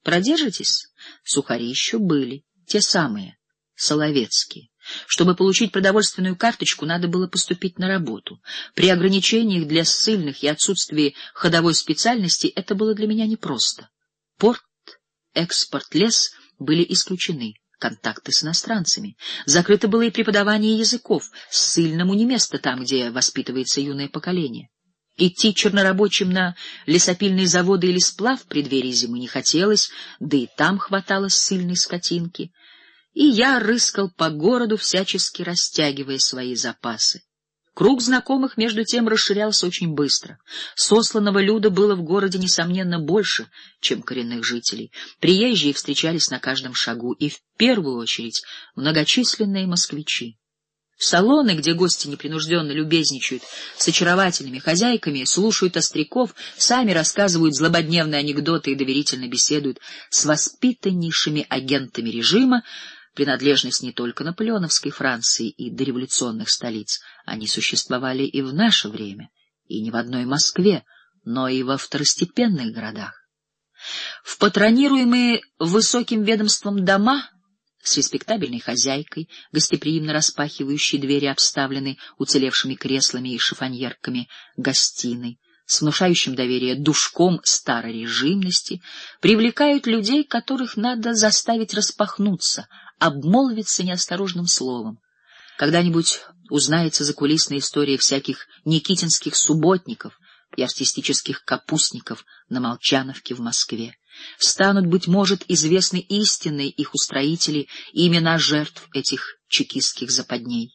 Продержитесь? Сухари еще были, те самые, соловецкие. Чтобы получить продовольственную карточку, надо было поступить на работу. При ограничениях для ссыльных и отсутствии ходовой специальности это было для меня непросто. Порт, экспорт, лес были исключены, контакты с иностранцами. Закрыто было и преподавание языков, ссыльному не место там, где воспитывается юное поколение. Идти чернорабочим на лесопильные заводы или сплав в преддверии зимы не хотелось, да и там хватало ссыльной скотинки. И я рыскал по городу, всячески растягивая свои запасы. Круг знакомых между тем расширялся очень быстро. Сосланного люда было в городе несомненно больше, чем коренных жителей. Приезжие встречались на каждом шагу, и в первую очередь многочисленные москвичи. Салоны, где гости непринужденно любезничают с очаровательными хозяйками, слушают остряков, сами рассказывают злободневные анекдоты и доверительно беседуют с воспитаннейшими агентами режима, принадлежность не только наполеоновской Франции и дореволюционных столиц, они существовали и в наше время, и не в одной Москве, но и во второстепенных городах. В патронируемые высоким ведомством дома с респектабельной хозяйкой, гостеприимно распахивающей двери, обставленной уцелевшими креслами и шифоньерками гостиной, с внушающим доверие душком старорежимности, привлекают людей, которых надо заставить распахнуться, обмолвиться неосторожным словом. Когда-нибудь узнается закулисная история всяких никитинских субботников и артистических капустников на Молчановке в Москве. Станут, быть может, известны истинные их устроители и имена жертв этих чекистских западней.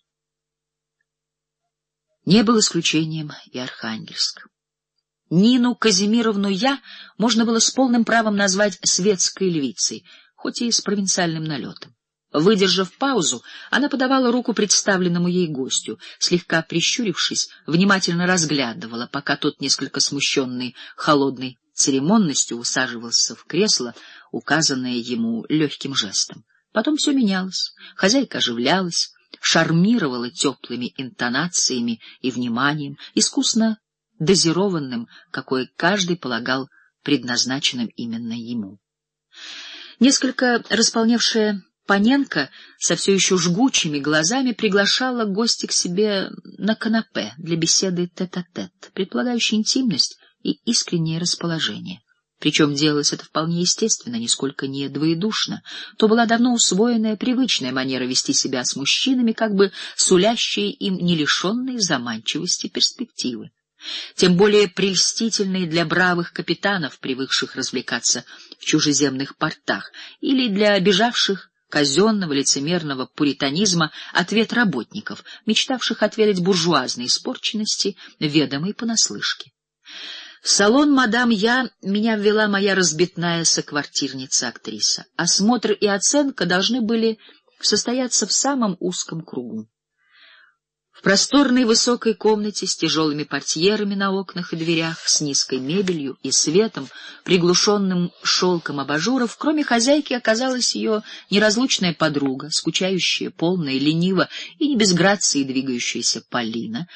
Не был исключением и Архангельск. Нину Казимировну я можно было с полным правом назвать светской львицей, хоть и с провинциальным налетом. Выдержав паузу, она подавала руку представленному ей гостю, слегка прищурившись, внимательно разглядывала, пока тот, несколько смущенный холодной церемонностью, усаживался в кресло, указанное ему легким жестом. Потом все менялось. Хозяйка оживлялась, шармировала теплыми интонациями и вниманием, искусно дозированным, какое каждый полагал предназначенным именно ему. Несколько располневшая Паненко со все еще жгучими глазами приглашала гостя к себе на канапе для беседы тет-а-тет, предполагающей интимность и искреннее расположение. Причем делалось это вполне естественно, нисколько не двоедушно. То была давно усвоенная, привычная манера вести себя с мужчинами, как бы сулящая им не лишенные заманчивости перспективы. Тем более прельстительные для бравых капитанов, привыкших развлекаться в чужеземных портах, или для обижавших казенного лицемерного пуританизма ответ работников, мечтавших отведать буржуазной испорченности, ведомой понаслышке. В салон мадам Я меня ввела моя разбитная соквартирница-актриса. Осмотр и оценка должны были состояться в самом узком кругу. В просторной высокой комнате с тяжелыми портьерами на окнах и дверях, с низкой мебелью и светом, приглушенным шелком абажуров, кроме хозяйки оказалась ее неразлучная подруга, скучающая, полная, лениво и не без грации двигающаяся Полина,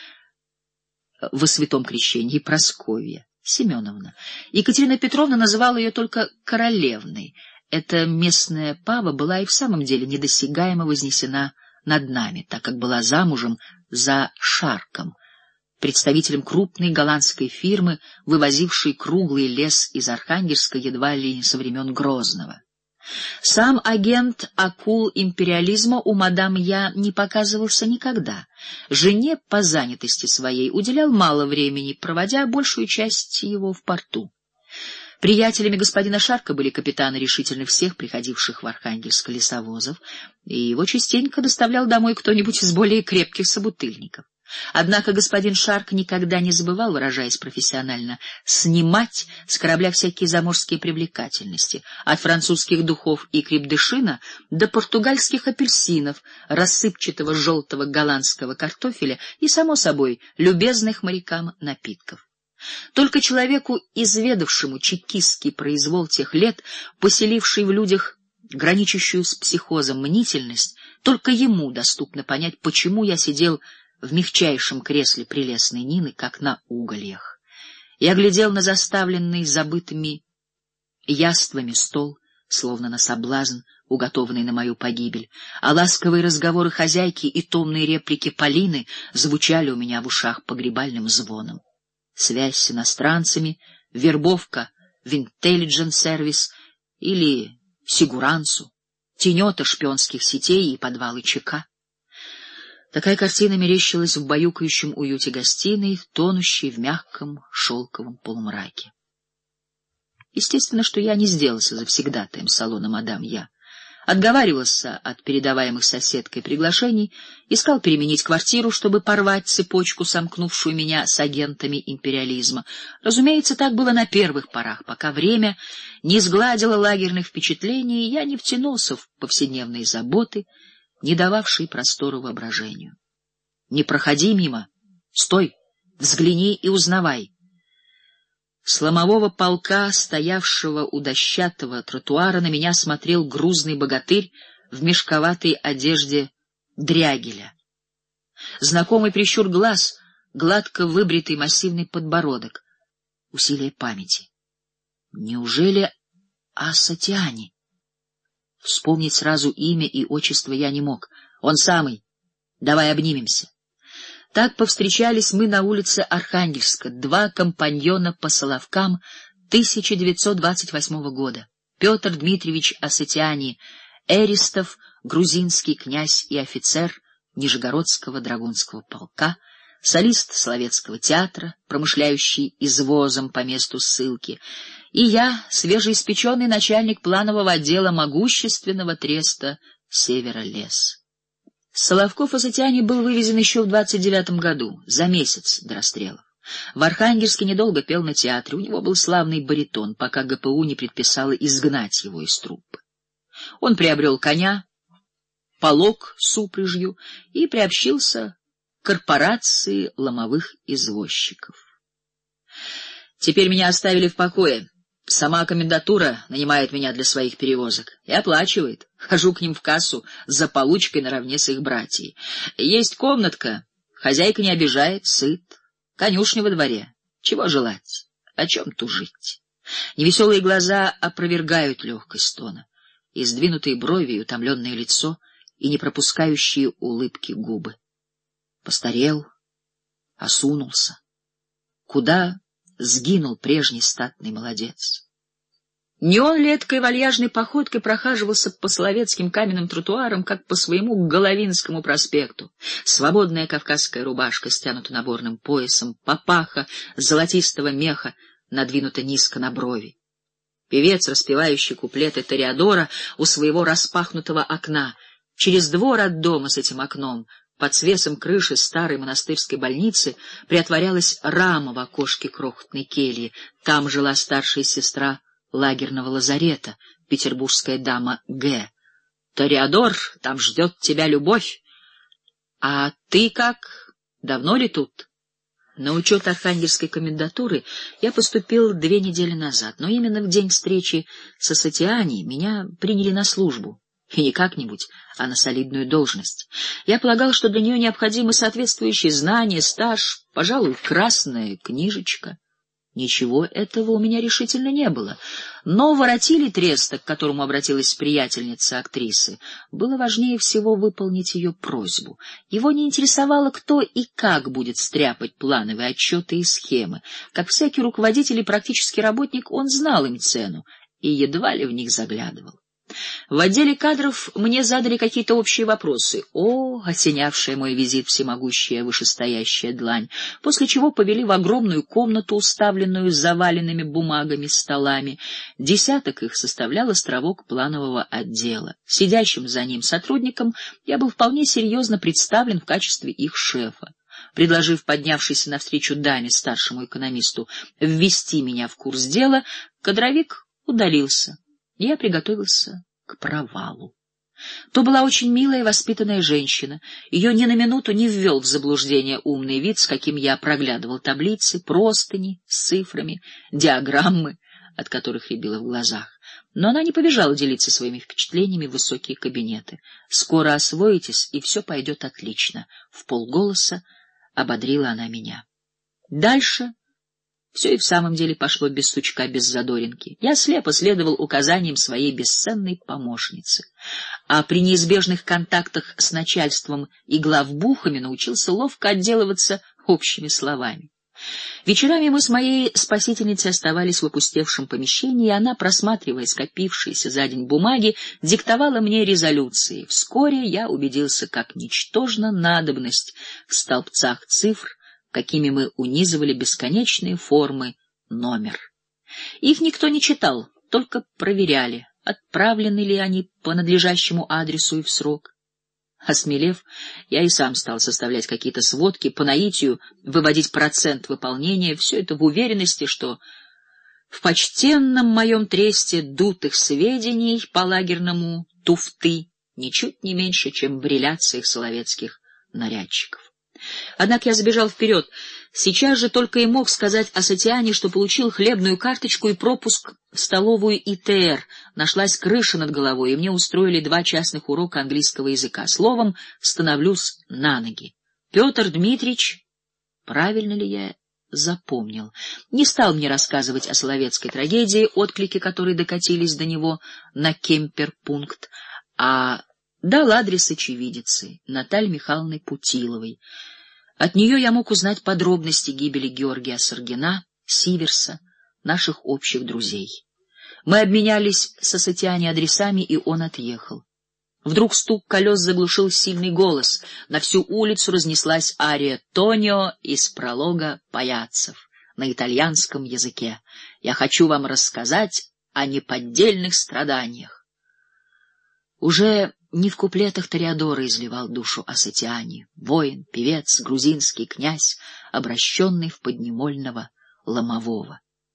во святом крещении Прасковья Семеновна. Екатерина Петровна называла ее только королевной. Эта местная пава была и в самом деле недосягаемо вознесена над нами, так как была замужем за Шарком, представителем крупной голландской фирмы, вывозившей круглый лес из Архангельска едва ли не со времен Грозного. Сам агент акул империализма у мадам Я не показывался никогда. Жене по занятости своей уделял мало времени, проводя большую часть его в порту. Приятелями господина Шарка были капитаны решительно всех приходивших в Архангельск лесовозов, и его частенько доставлял домой кто-нибудь из более крепких собутыльников. Однако господин Шарк никогда не забывал, выражаясь профессионально, снимать с корабля всякие заморские привлекательности, от французских духов и крепдышина до португальских апельсинов, рассыпчатого желтого голландского картофеля и, само собой, любезных морякам напитков. Только человеку, изведавшему чекистский произвол тех лет, поселивший в людях граничащую с психозом мнительность, только ему доступно понять, почему я сидел в мягчайшем кресле прелестной Нины, как на угольях. Я глядел на заставленный забытыми яствами стол, словно на соблазн, уготованный на мою погибель, а ласковые разговоры хозяйки и томные реплики Полины звучали у меня в ушах погребальным звоном. Связь с иностранцами, вербовка в интеллидженс-сервис или сигурансу, тенета шпионских сетей и подвалы ЧК. Такая картина мерещилась в баюкающем уюте гостиной, тонущей в мягком шелковом полумраке. Естественно, что я не сделался завсегдатаем салона мадам Я. Отговаривался от передаваемых соседкой приглашений, искал переменить квартиру, чтобы порвать цепочку, сомкнувшую меня с агентами империализма. Разумеется, так было на первых порах, пока время не сгладило лагерных впечатлений, и я не втянулся в повседневные заботы, не дававшие простору воображению. Не проходи мимо, стой, взгляни и узнавай. С ломового полка, стоявшего у дощатого тротуара, на меня смотрел грузный богатырь в мешковатой одежде дрягеля. Знакомый прищур глаз, гладко выбритый массивный подбородок. Усилие памяти. Неужели Асатиани? Вспомнить сразу имя и отчество я не мог. Он самый. Давай обнимемся. Так повстречались мы на улице Архангельска, два компаньона по Соловкам тысяча девятьсот двадцать восьмого года. Петр Дмитриевич Асатиани, Эристов, грузинский князь и офицер Нижегородского драгунского полка, солист Соловецкого театра, промышляющий извозом по месту ссылки, и я, свежеиспеченный начальник планового отдела могущественного треста «Северолес». Соловков Асатиани был вывезен еще в двадцать девятом году, за месяц до расстрелов. В Архангельске недолго пел на театре, у него был славный баритон, пока ГПУ не предписало изгнать его из труппы. Он приобрел коня, полог с упряжью и приобщился к корпорации ломовых извозчиков. Теперь меня оставили в покое. Сама комендатура нанимает меня для своих перевозок и оплачивает. Хожу к ним в кассу за получкой наравне с их братьей. Есть комнатка, хозяйка не обижает, сыт. Конюшня во дворе. Чего желать? О чем тужить? Невеселые глаза опровергают легкость тона, и сдвинутые брови, и утомленное лицо, и не пропускающие улыбки губы. Постарел, осунулся. Куда сгинул прежний статный молодец? Не он ли эткой вальяжной походкой прохаживался по Соловецким каменным тротуарам, как по своему Головинскому проспекту? Свободная кавказская рубашка стянута наборным поясом, папаха золотистого меха надвинута низко на брови. Певец, распевающий куплеты Тореадора у своего распахнутого окна. Через двор от дома с этим окном, под свесом крыши старой монастырской больницы, приотворялась рама в окошке крохотной кельи. Там жила старшая сестра лагерного лазарета, петербургская дама Г. Тореадор, там ждет тебя любовь. А ты как? Давно ли тут? На учет Архангельской комендатуры я поступил две недели назад, но именно в день встречи с Асатиани меня приняли на службу. И не как-нибудь, а на солидную должность. Я полагал, что для нее необходимы соответствующие знания, стаж, пожалуй, красная книжечка. Ничего этого у меня решительно не было, но воротили треста, к которому обратилась приятельница актрисы, было важнее всего выполнить ее просьбу. Его не интересовало, кто и как будет стряпать плановые отчеты и схемы. Как всякий руководитель и практический работник, он знал им цену и едва ли в них заглядывал. В отделе кадров мне задали какие-то общие вопросы, о, осенявшая мой визит всемогущая вышестоящая длань, после чего повели в огромную комнату, уставленную заваленными бумагами, столами. Десяток их составлял островок планового отдела. Сидящим за ним сотрудникам я был вполне серьезно представлен в качестве их шефа. Предложив поднявшейся навстречу даме, старшему экономисту, ввести меня в курс дела, кадровик удалился. Я приготовился к провалу. То была очень милая, воспитанная женщина. Ее ни на минуту не ввел в заблуждение умный вид, с каким я проглядывал таблицы, простыни с цифрами, диаграммы, от которых рябило в глазах. Но она не побежала делиться своими впечатлениями в высокие кабинеты. Скоро освоитесь, и все пойдет отлично. Вполголоса ободрила она меня. Дальше Все и в самом деле пошло без сучка, без задоринки. Я слепо следовал указаниям своей бесценной помощницы, а при неизбежных контактах с начальством и главбухами научился ловко отделываться общими словами. Вечерами мы с моей спасительницей оставались в опустевшем помещении, и она, просматривая скопившиеся за день бумаги, диктовала мне резолюции. Вскоре я убедился, как ничтожна надобность в столбцах цифр, какими мы унизывали бесконечные формы номер. Их никто не читал, только проверяли, отправлены ли они по надлежащему адресу и в срок. Осмелев, я и сам стал составлять какие-то сводки, по наитию выводить процент выполнения, все это в уверенности, что в почтенном моем тресте дутых сведений по лагерному туфты ничуть не меньше, чем в реляциях соловецких нарядчиков. Однако я забежал вперед. Сейчас же только и мог сказать Асатиане, что получил хлебную карточку и пропуск в столовую И Т Р. Нашлась крыша над головой, и мне устроили два частных урока английского языка. Словом, становлюсь на ноги. Петр Дмитриевич, правильно ли я запомнил, не стал мне рассказывать о соловецкой трагедии, отклики которой докатились до него на кемперпункт, а дал адрес очевидицы Натальи Михайловны Путиловой. От нее я мог узнать подробности гибели Георгия Саргина, Сиверса, наших общих друзей. Мы обменялись с Асатиане адресами, и он отъехал. Вдруг стук колес заглушил сильный голос. На всю улицу разнеслась ария Тонио из пролога Паяццев на итальянском языке. Я хочу вам рассказать о неподдельных страданиях. Уже не в куплетах Тореадора изливал душу Асатиане, воин, певец, грузинский князь, обращенный в поднемольного ломового.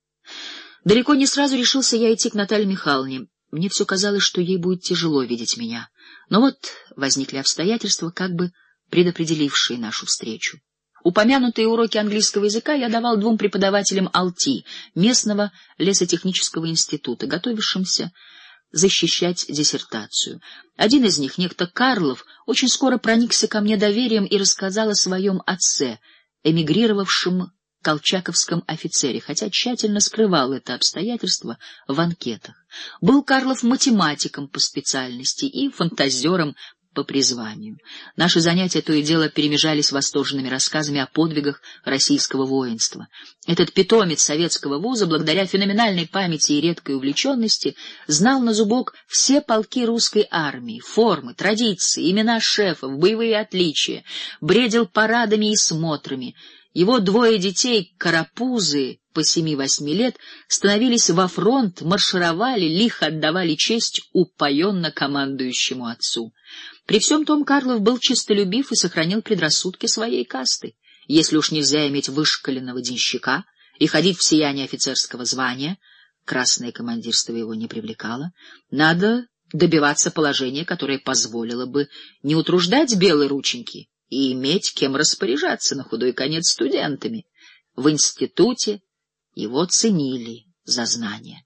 Далеко не сразу решился я идти к Наталье Михайловне. Мне все казалось, что ей будет тяжело видеть меня. Но вот возникли обстоятельства, как бы предопределившие нашу встречу. Упомянутые уроки английского языка я давал двум преподавателям АЛТИ, местного лесотехнического института, готовившимся защищать диссертацию. Один из них, некто Карлов, очень скоро проникся ко мне доверием и рассказал о своем отце, эмигрировавшем колчаковском офицере, хотя тщательно скрывал это обстоятельство в анкетах. Был Карлов математиком по специальности и фантазером по призванию. Наши занятия то и дело перемежались восторженными рассказами о подвигах российского воинства. Этот питомец советского вуза, благодаря феноменальной памяти и редкой увлеченности, знал на зубок все полки русской армии, формы, традиции, имена шефов, боевые отличия, бредил парадами и смотрами. Его двое детей, карапузы по семи-восьми лет, становились во фронт, маршировали, лихо отдавали честь упоенно командующему отцу. При всем том Карлов был честолюбив и сохранил предрассудки своей касты. Если уж нельзя иметь вышколенного денщика и ходить в сиянии офицерского звания, красное командирство его не привлекало, надо добиваться положения, которое позволило бы не утруждать белые рученьки и иметь кем распоряжаться на худой конец студентами. В институте его ценили за знания.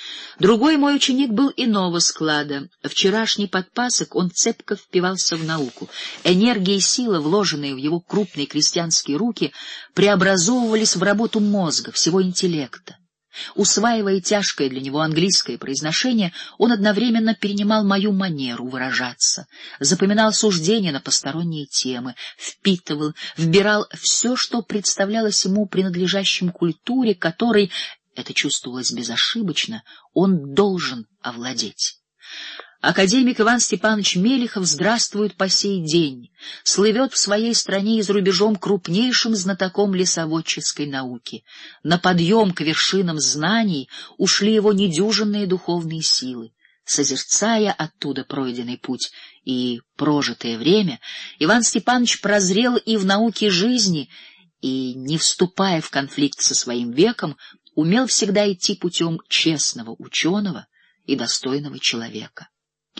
Другой мой ученик был иного склада. Вчерашний подпасок, он цепко впивался в науку. Энергия и сила, вложенные в его крупные крестьянские руки, преобразовывались в работу мозга, всего интеллекта. Усваивая тяжкое для него английское произношение, он одновременно перенимал мою манеру выражаться, запоминал суждения на посторонние темы, впитывал, вбирал все, что представлялось ему принадлежащим культуре, которой, это чувствовалось безошибочно, он должен овладеть. Академик Иван Степанович Мелихов здравствует по сей день, слывет в своей стране и за рубежом крупнейшим знатоком лесоводческой науки. На подъем к вершинам знаний ушли его недюжинные духовные силы. Созерцая оттуда пройденный путь и прожитое время, Иван Степанович прозрел и в науке жизни, и, не вступая в конфликт со своим веком, умел всегда идти путем честного ученого и достойного человека.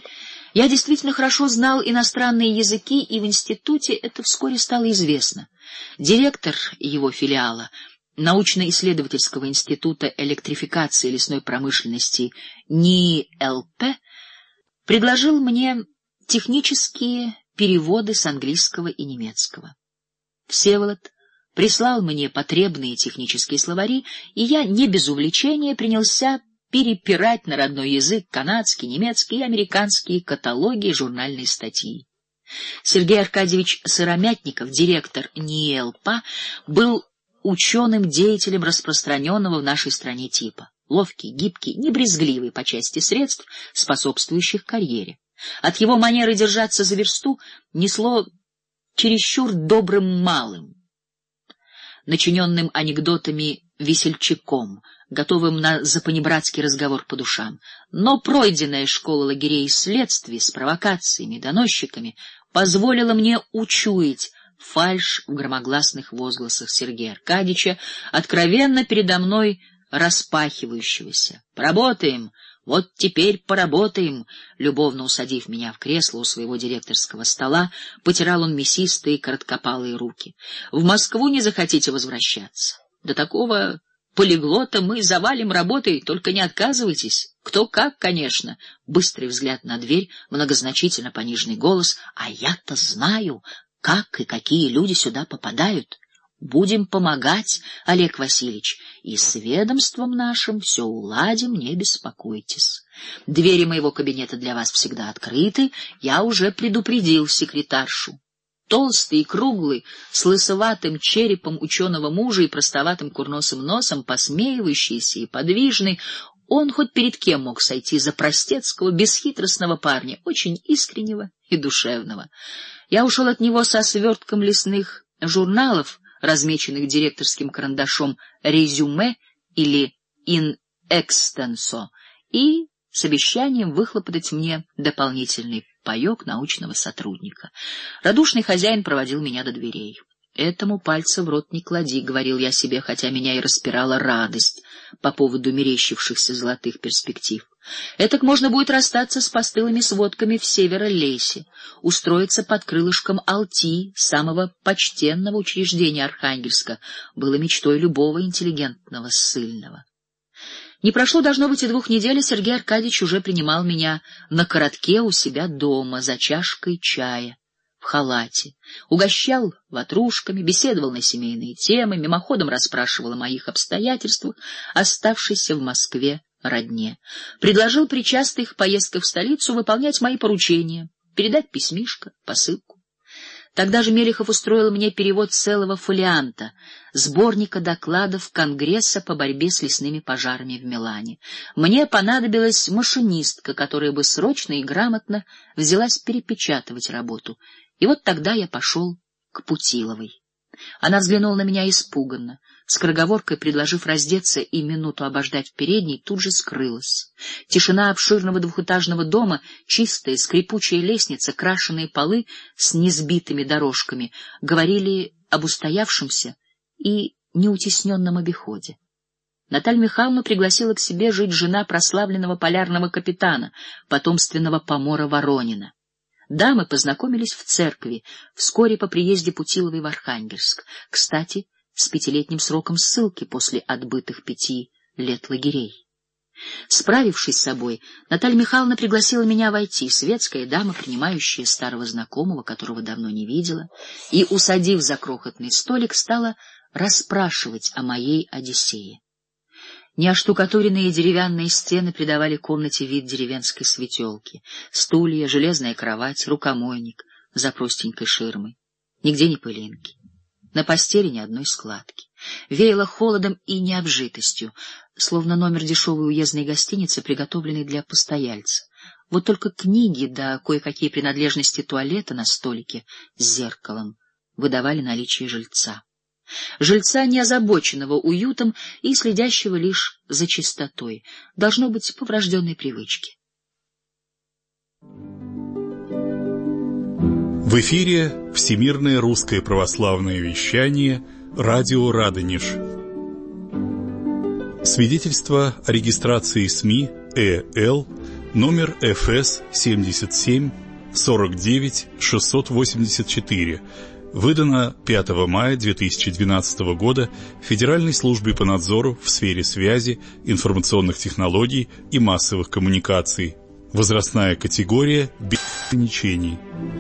Я действительно хорошо знал иностранные языки, и в институте это вскоре стало известно. Директор его филиала, научно-исследовательского института электрификации лесной промышленности эн и и эл пэ, предложил мне технические переводы с английского и немецкого. Всеволод прислал мне потребные технические словари, и я не без увлечения принялся перепирать на родной язык канадские, немецкие и американские каталоги и журнальные статьи. Сергей Аркадьевич Сыромятников, директор НИЭЛПА, был ученым деятелем распространенного в нашей стране типа. Ловкий, гибкий, небрезгливый по части средств, способствующих карьере. От его манеры держаться за версту несло чересчур добрым малым, начиненным анекдотами весельчаком, готовым на запанибратский разговор по душам. Но пройденная школа лагерей следствий с провокациями, доносчиками позволила мне учуять фальшь в громогласных возгласах Сергея Аркадьевича, откровенно передо мной распахивающегося. «Поработаем! Вот теперь поработаем!» Любовно усадив меня в кресло у своего директорского стола, потирал он мясистые короткопалые руки. «В Москву не захотите возвращаться? До такого полиглота мы завалим работой, только не отказывайтесь. Кто как, конечно». Быстрый взгляд на дверь, многозначительно пониженный голос. «А я-то знаю, как и какие люди сюда попадают. Будем помогать, Олег Васильевич, и с ведомством нашим все уладим, не беспокойтесь. Двери моего кабинета для вас всегда открыты, я уже предупредил секретаршу». Толстый и круглый, с лысоватым черепом ученого мужа и простоватым курносым носом, посмеивающийся и подвижный, он хоть перед кем мог сойти за простецкого, бесхитростного парня, очень искреннего и душевного. Я ушел от него со свертком листных журналов, размеченных директорским карандашом «резюме» или «ин экстенсо», и с обещанием выхлопотать мне дополнительный паёк научного сотрудника. Радушный хозяин проводил меня до дверей. «Этому пальца в рот не клади», — говорил я себе, хотя меня и распирала радость по поводу мерещившихся золотых перспектив. Этак можно будет расстаться с постылыми сводками в Северо-Лейсе, устроиться под крылышком Алти, самого почтенного учреждения Архангельска, было мечтой любого интеллигентного ссыльного. Не прошло, должно быть, и двух недель, Сергей Аркадьевич уже принимал меня на коротке у себя дома за чашкой чая, в халате, угощал ватрушками, беседовал на семейные темы, мимоходом расспрашивал о моих обстоятельствах, оставшейся в Москве родне. Предложил при частых поездках в столицу выполнять мои поручения, передать письмишко, посылку. Тогда же Мелехов устроил мне перевод целого фолианта, сборника докладов Конгресса по борьбе с лесными пожарами в Милане. Мне понадобилась машинистка, которая бы срочно и грамотно взялась перепечатывать работу. И вот тогда я пошел к Путиловой. Она взглянула на меня испуганно, скороговоркой предложив раздеться и минуту обождать в передней, тут же скрылась. Тишина обширного двухэтажного дома, чистая скрипучая лестница, крашеные полы с несбитыми дорожками говорили об устоявшемся и неутесненном обиходе. Наталью Михайловну пригласила к себе жить жена прославленного полярного капитана, потомственного помора Воронина. Дамы познакомились в церкви вскоре по приезде Путиловой в Архангельск, кстати, с пятилетним сроком ссылки после отбытых пяти лет лагерей. Справившись с собой, Наталья Михайловна пригласила меня войти, светская дама, принимающая старого знакомого, которого давно не видела, и, усадив за крохотный столик, стала расспрашивать о моей Одиссее. Неоштукатуренные деревянные стены придавали комнате вид деревенской светелки. Стулья, железная кровать, рукомойник за простенькой ширмой. Нигде ни пылинки. На постели ни одной складки. Веяло холодом и необжитостью, словно номер дешевой уездной гостиницы, приготовленный для постояльца. Вот только книги да кое-какие принадлежности туалета на столике с зеркалом выдавали наличие жильца. Жильца, не озабоченного уютом и следящего лишь за чистотой, должно быть, по врожденной привычке. В эфире Всемирное русское православное вещание, радио Радонеж. Свидетельство о регистрации СМИ ЭЛ, номер эф эс семьдесят семь сорок девять шестьсот восемьдесят четыре, выдано пятого мая две тысячи двенадцатого года Федеральной службе по надзору в сфере связи, информационных технологий и массовых коммуникаций. Возрастная категория без ограничений.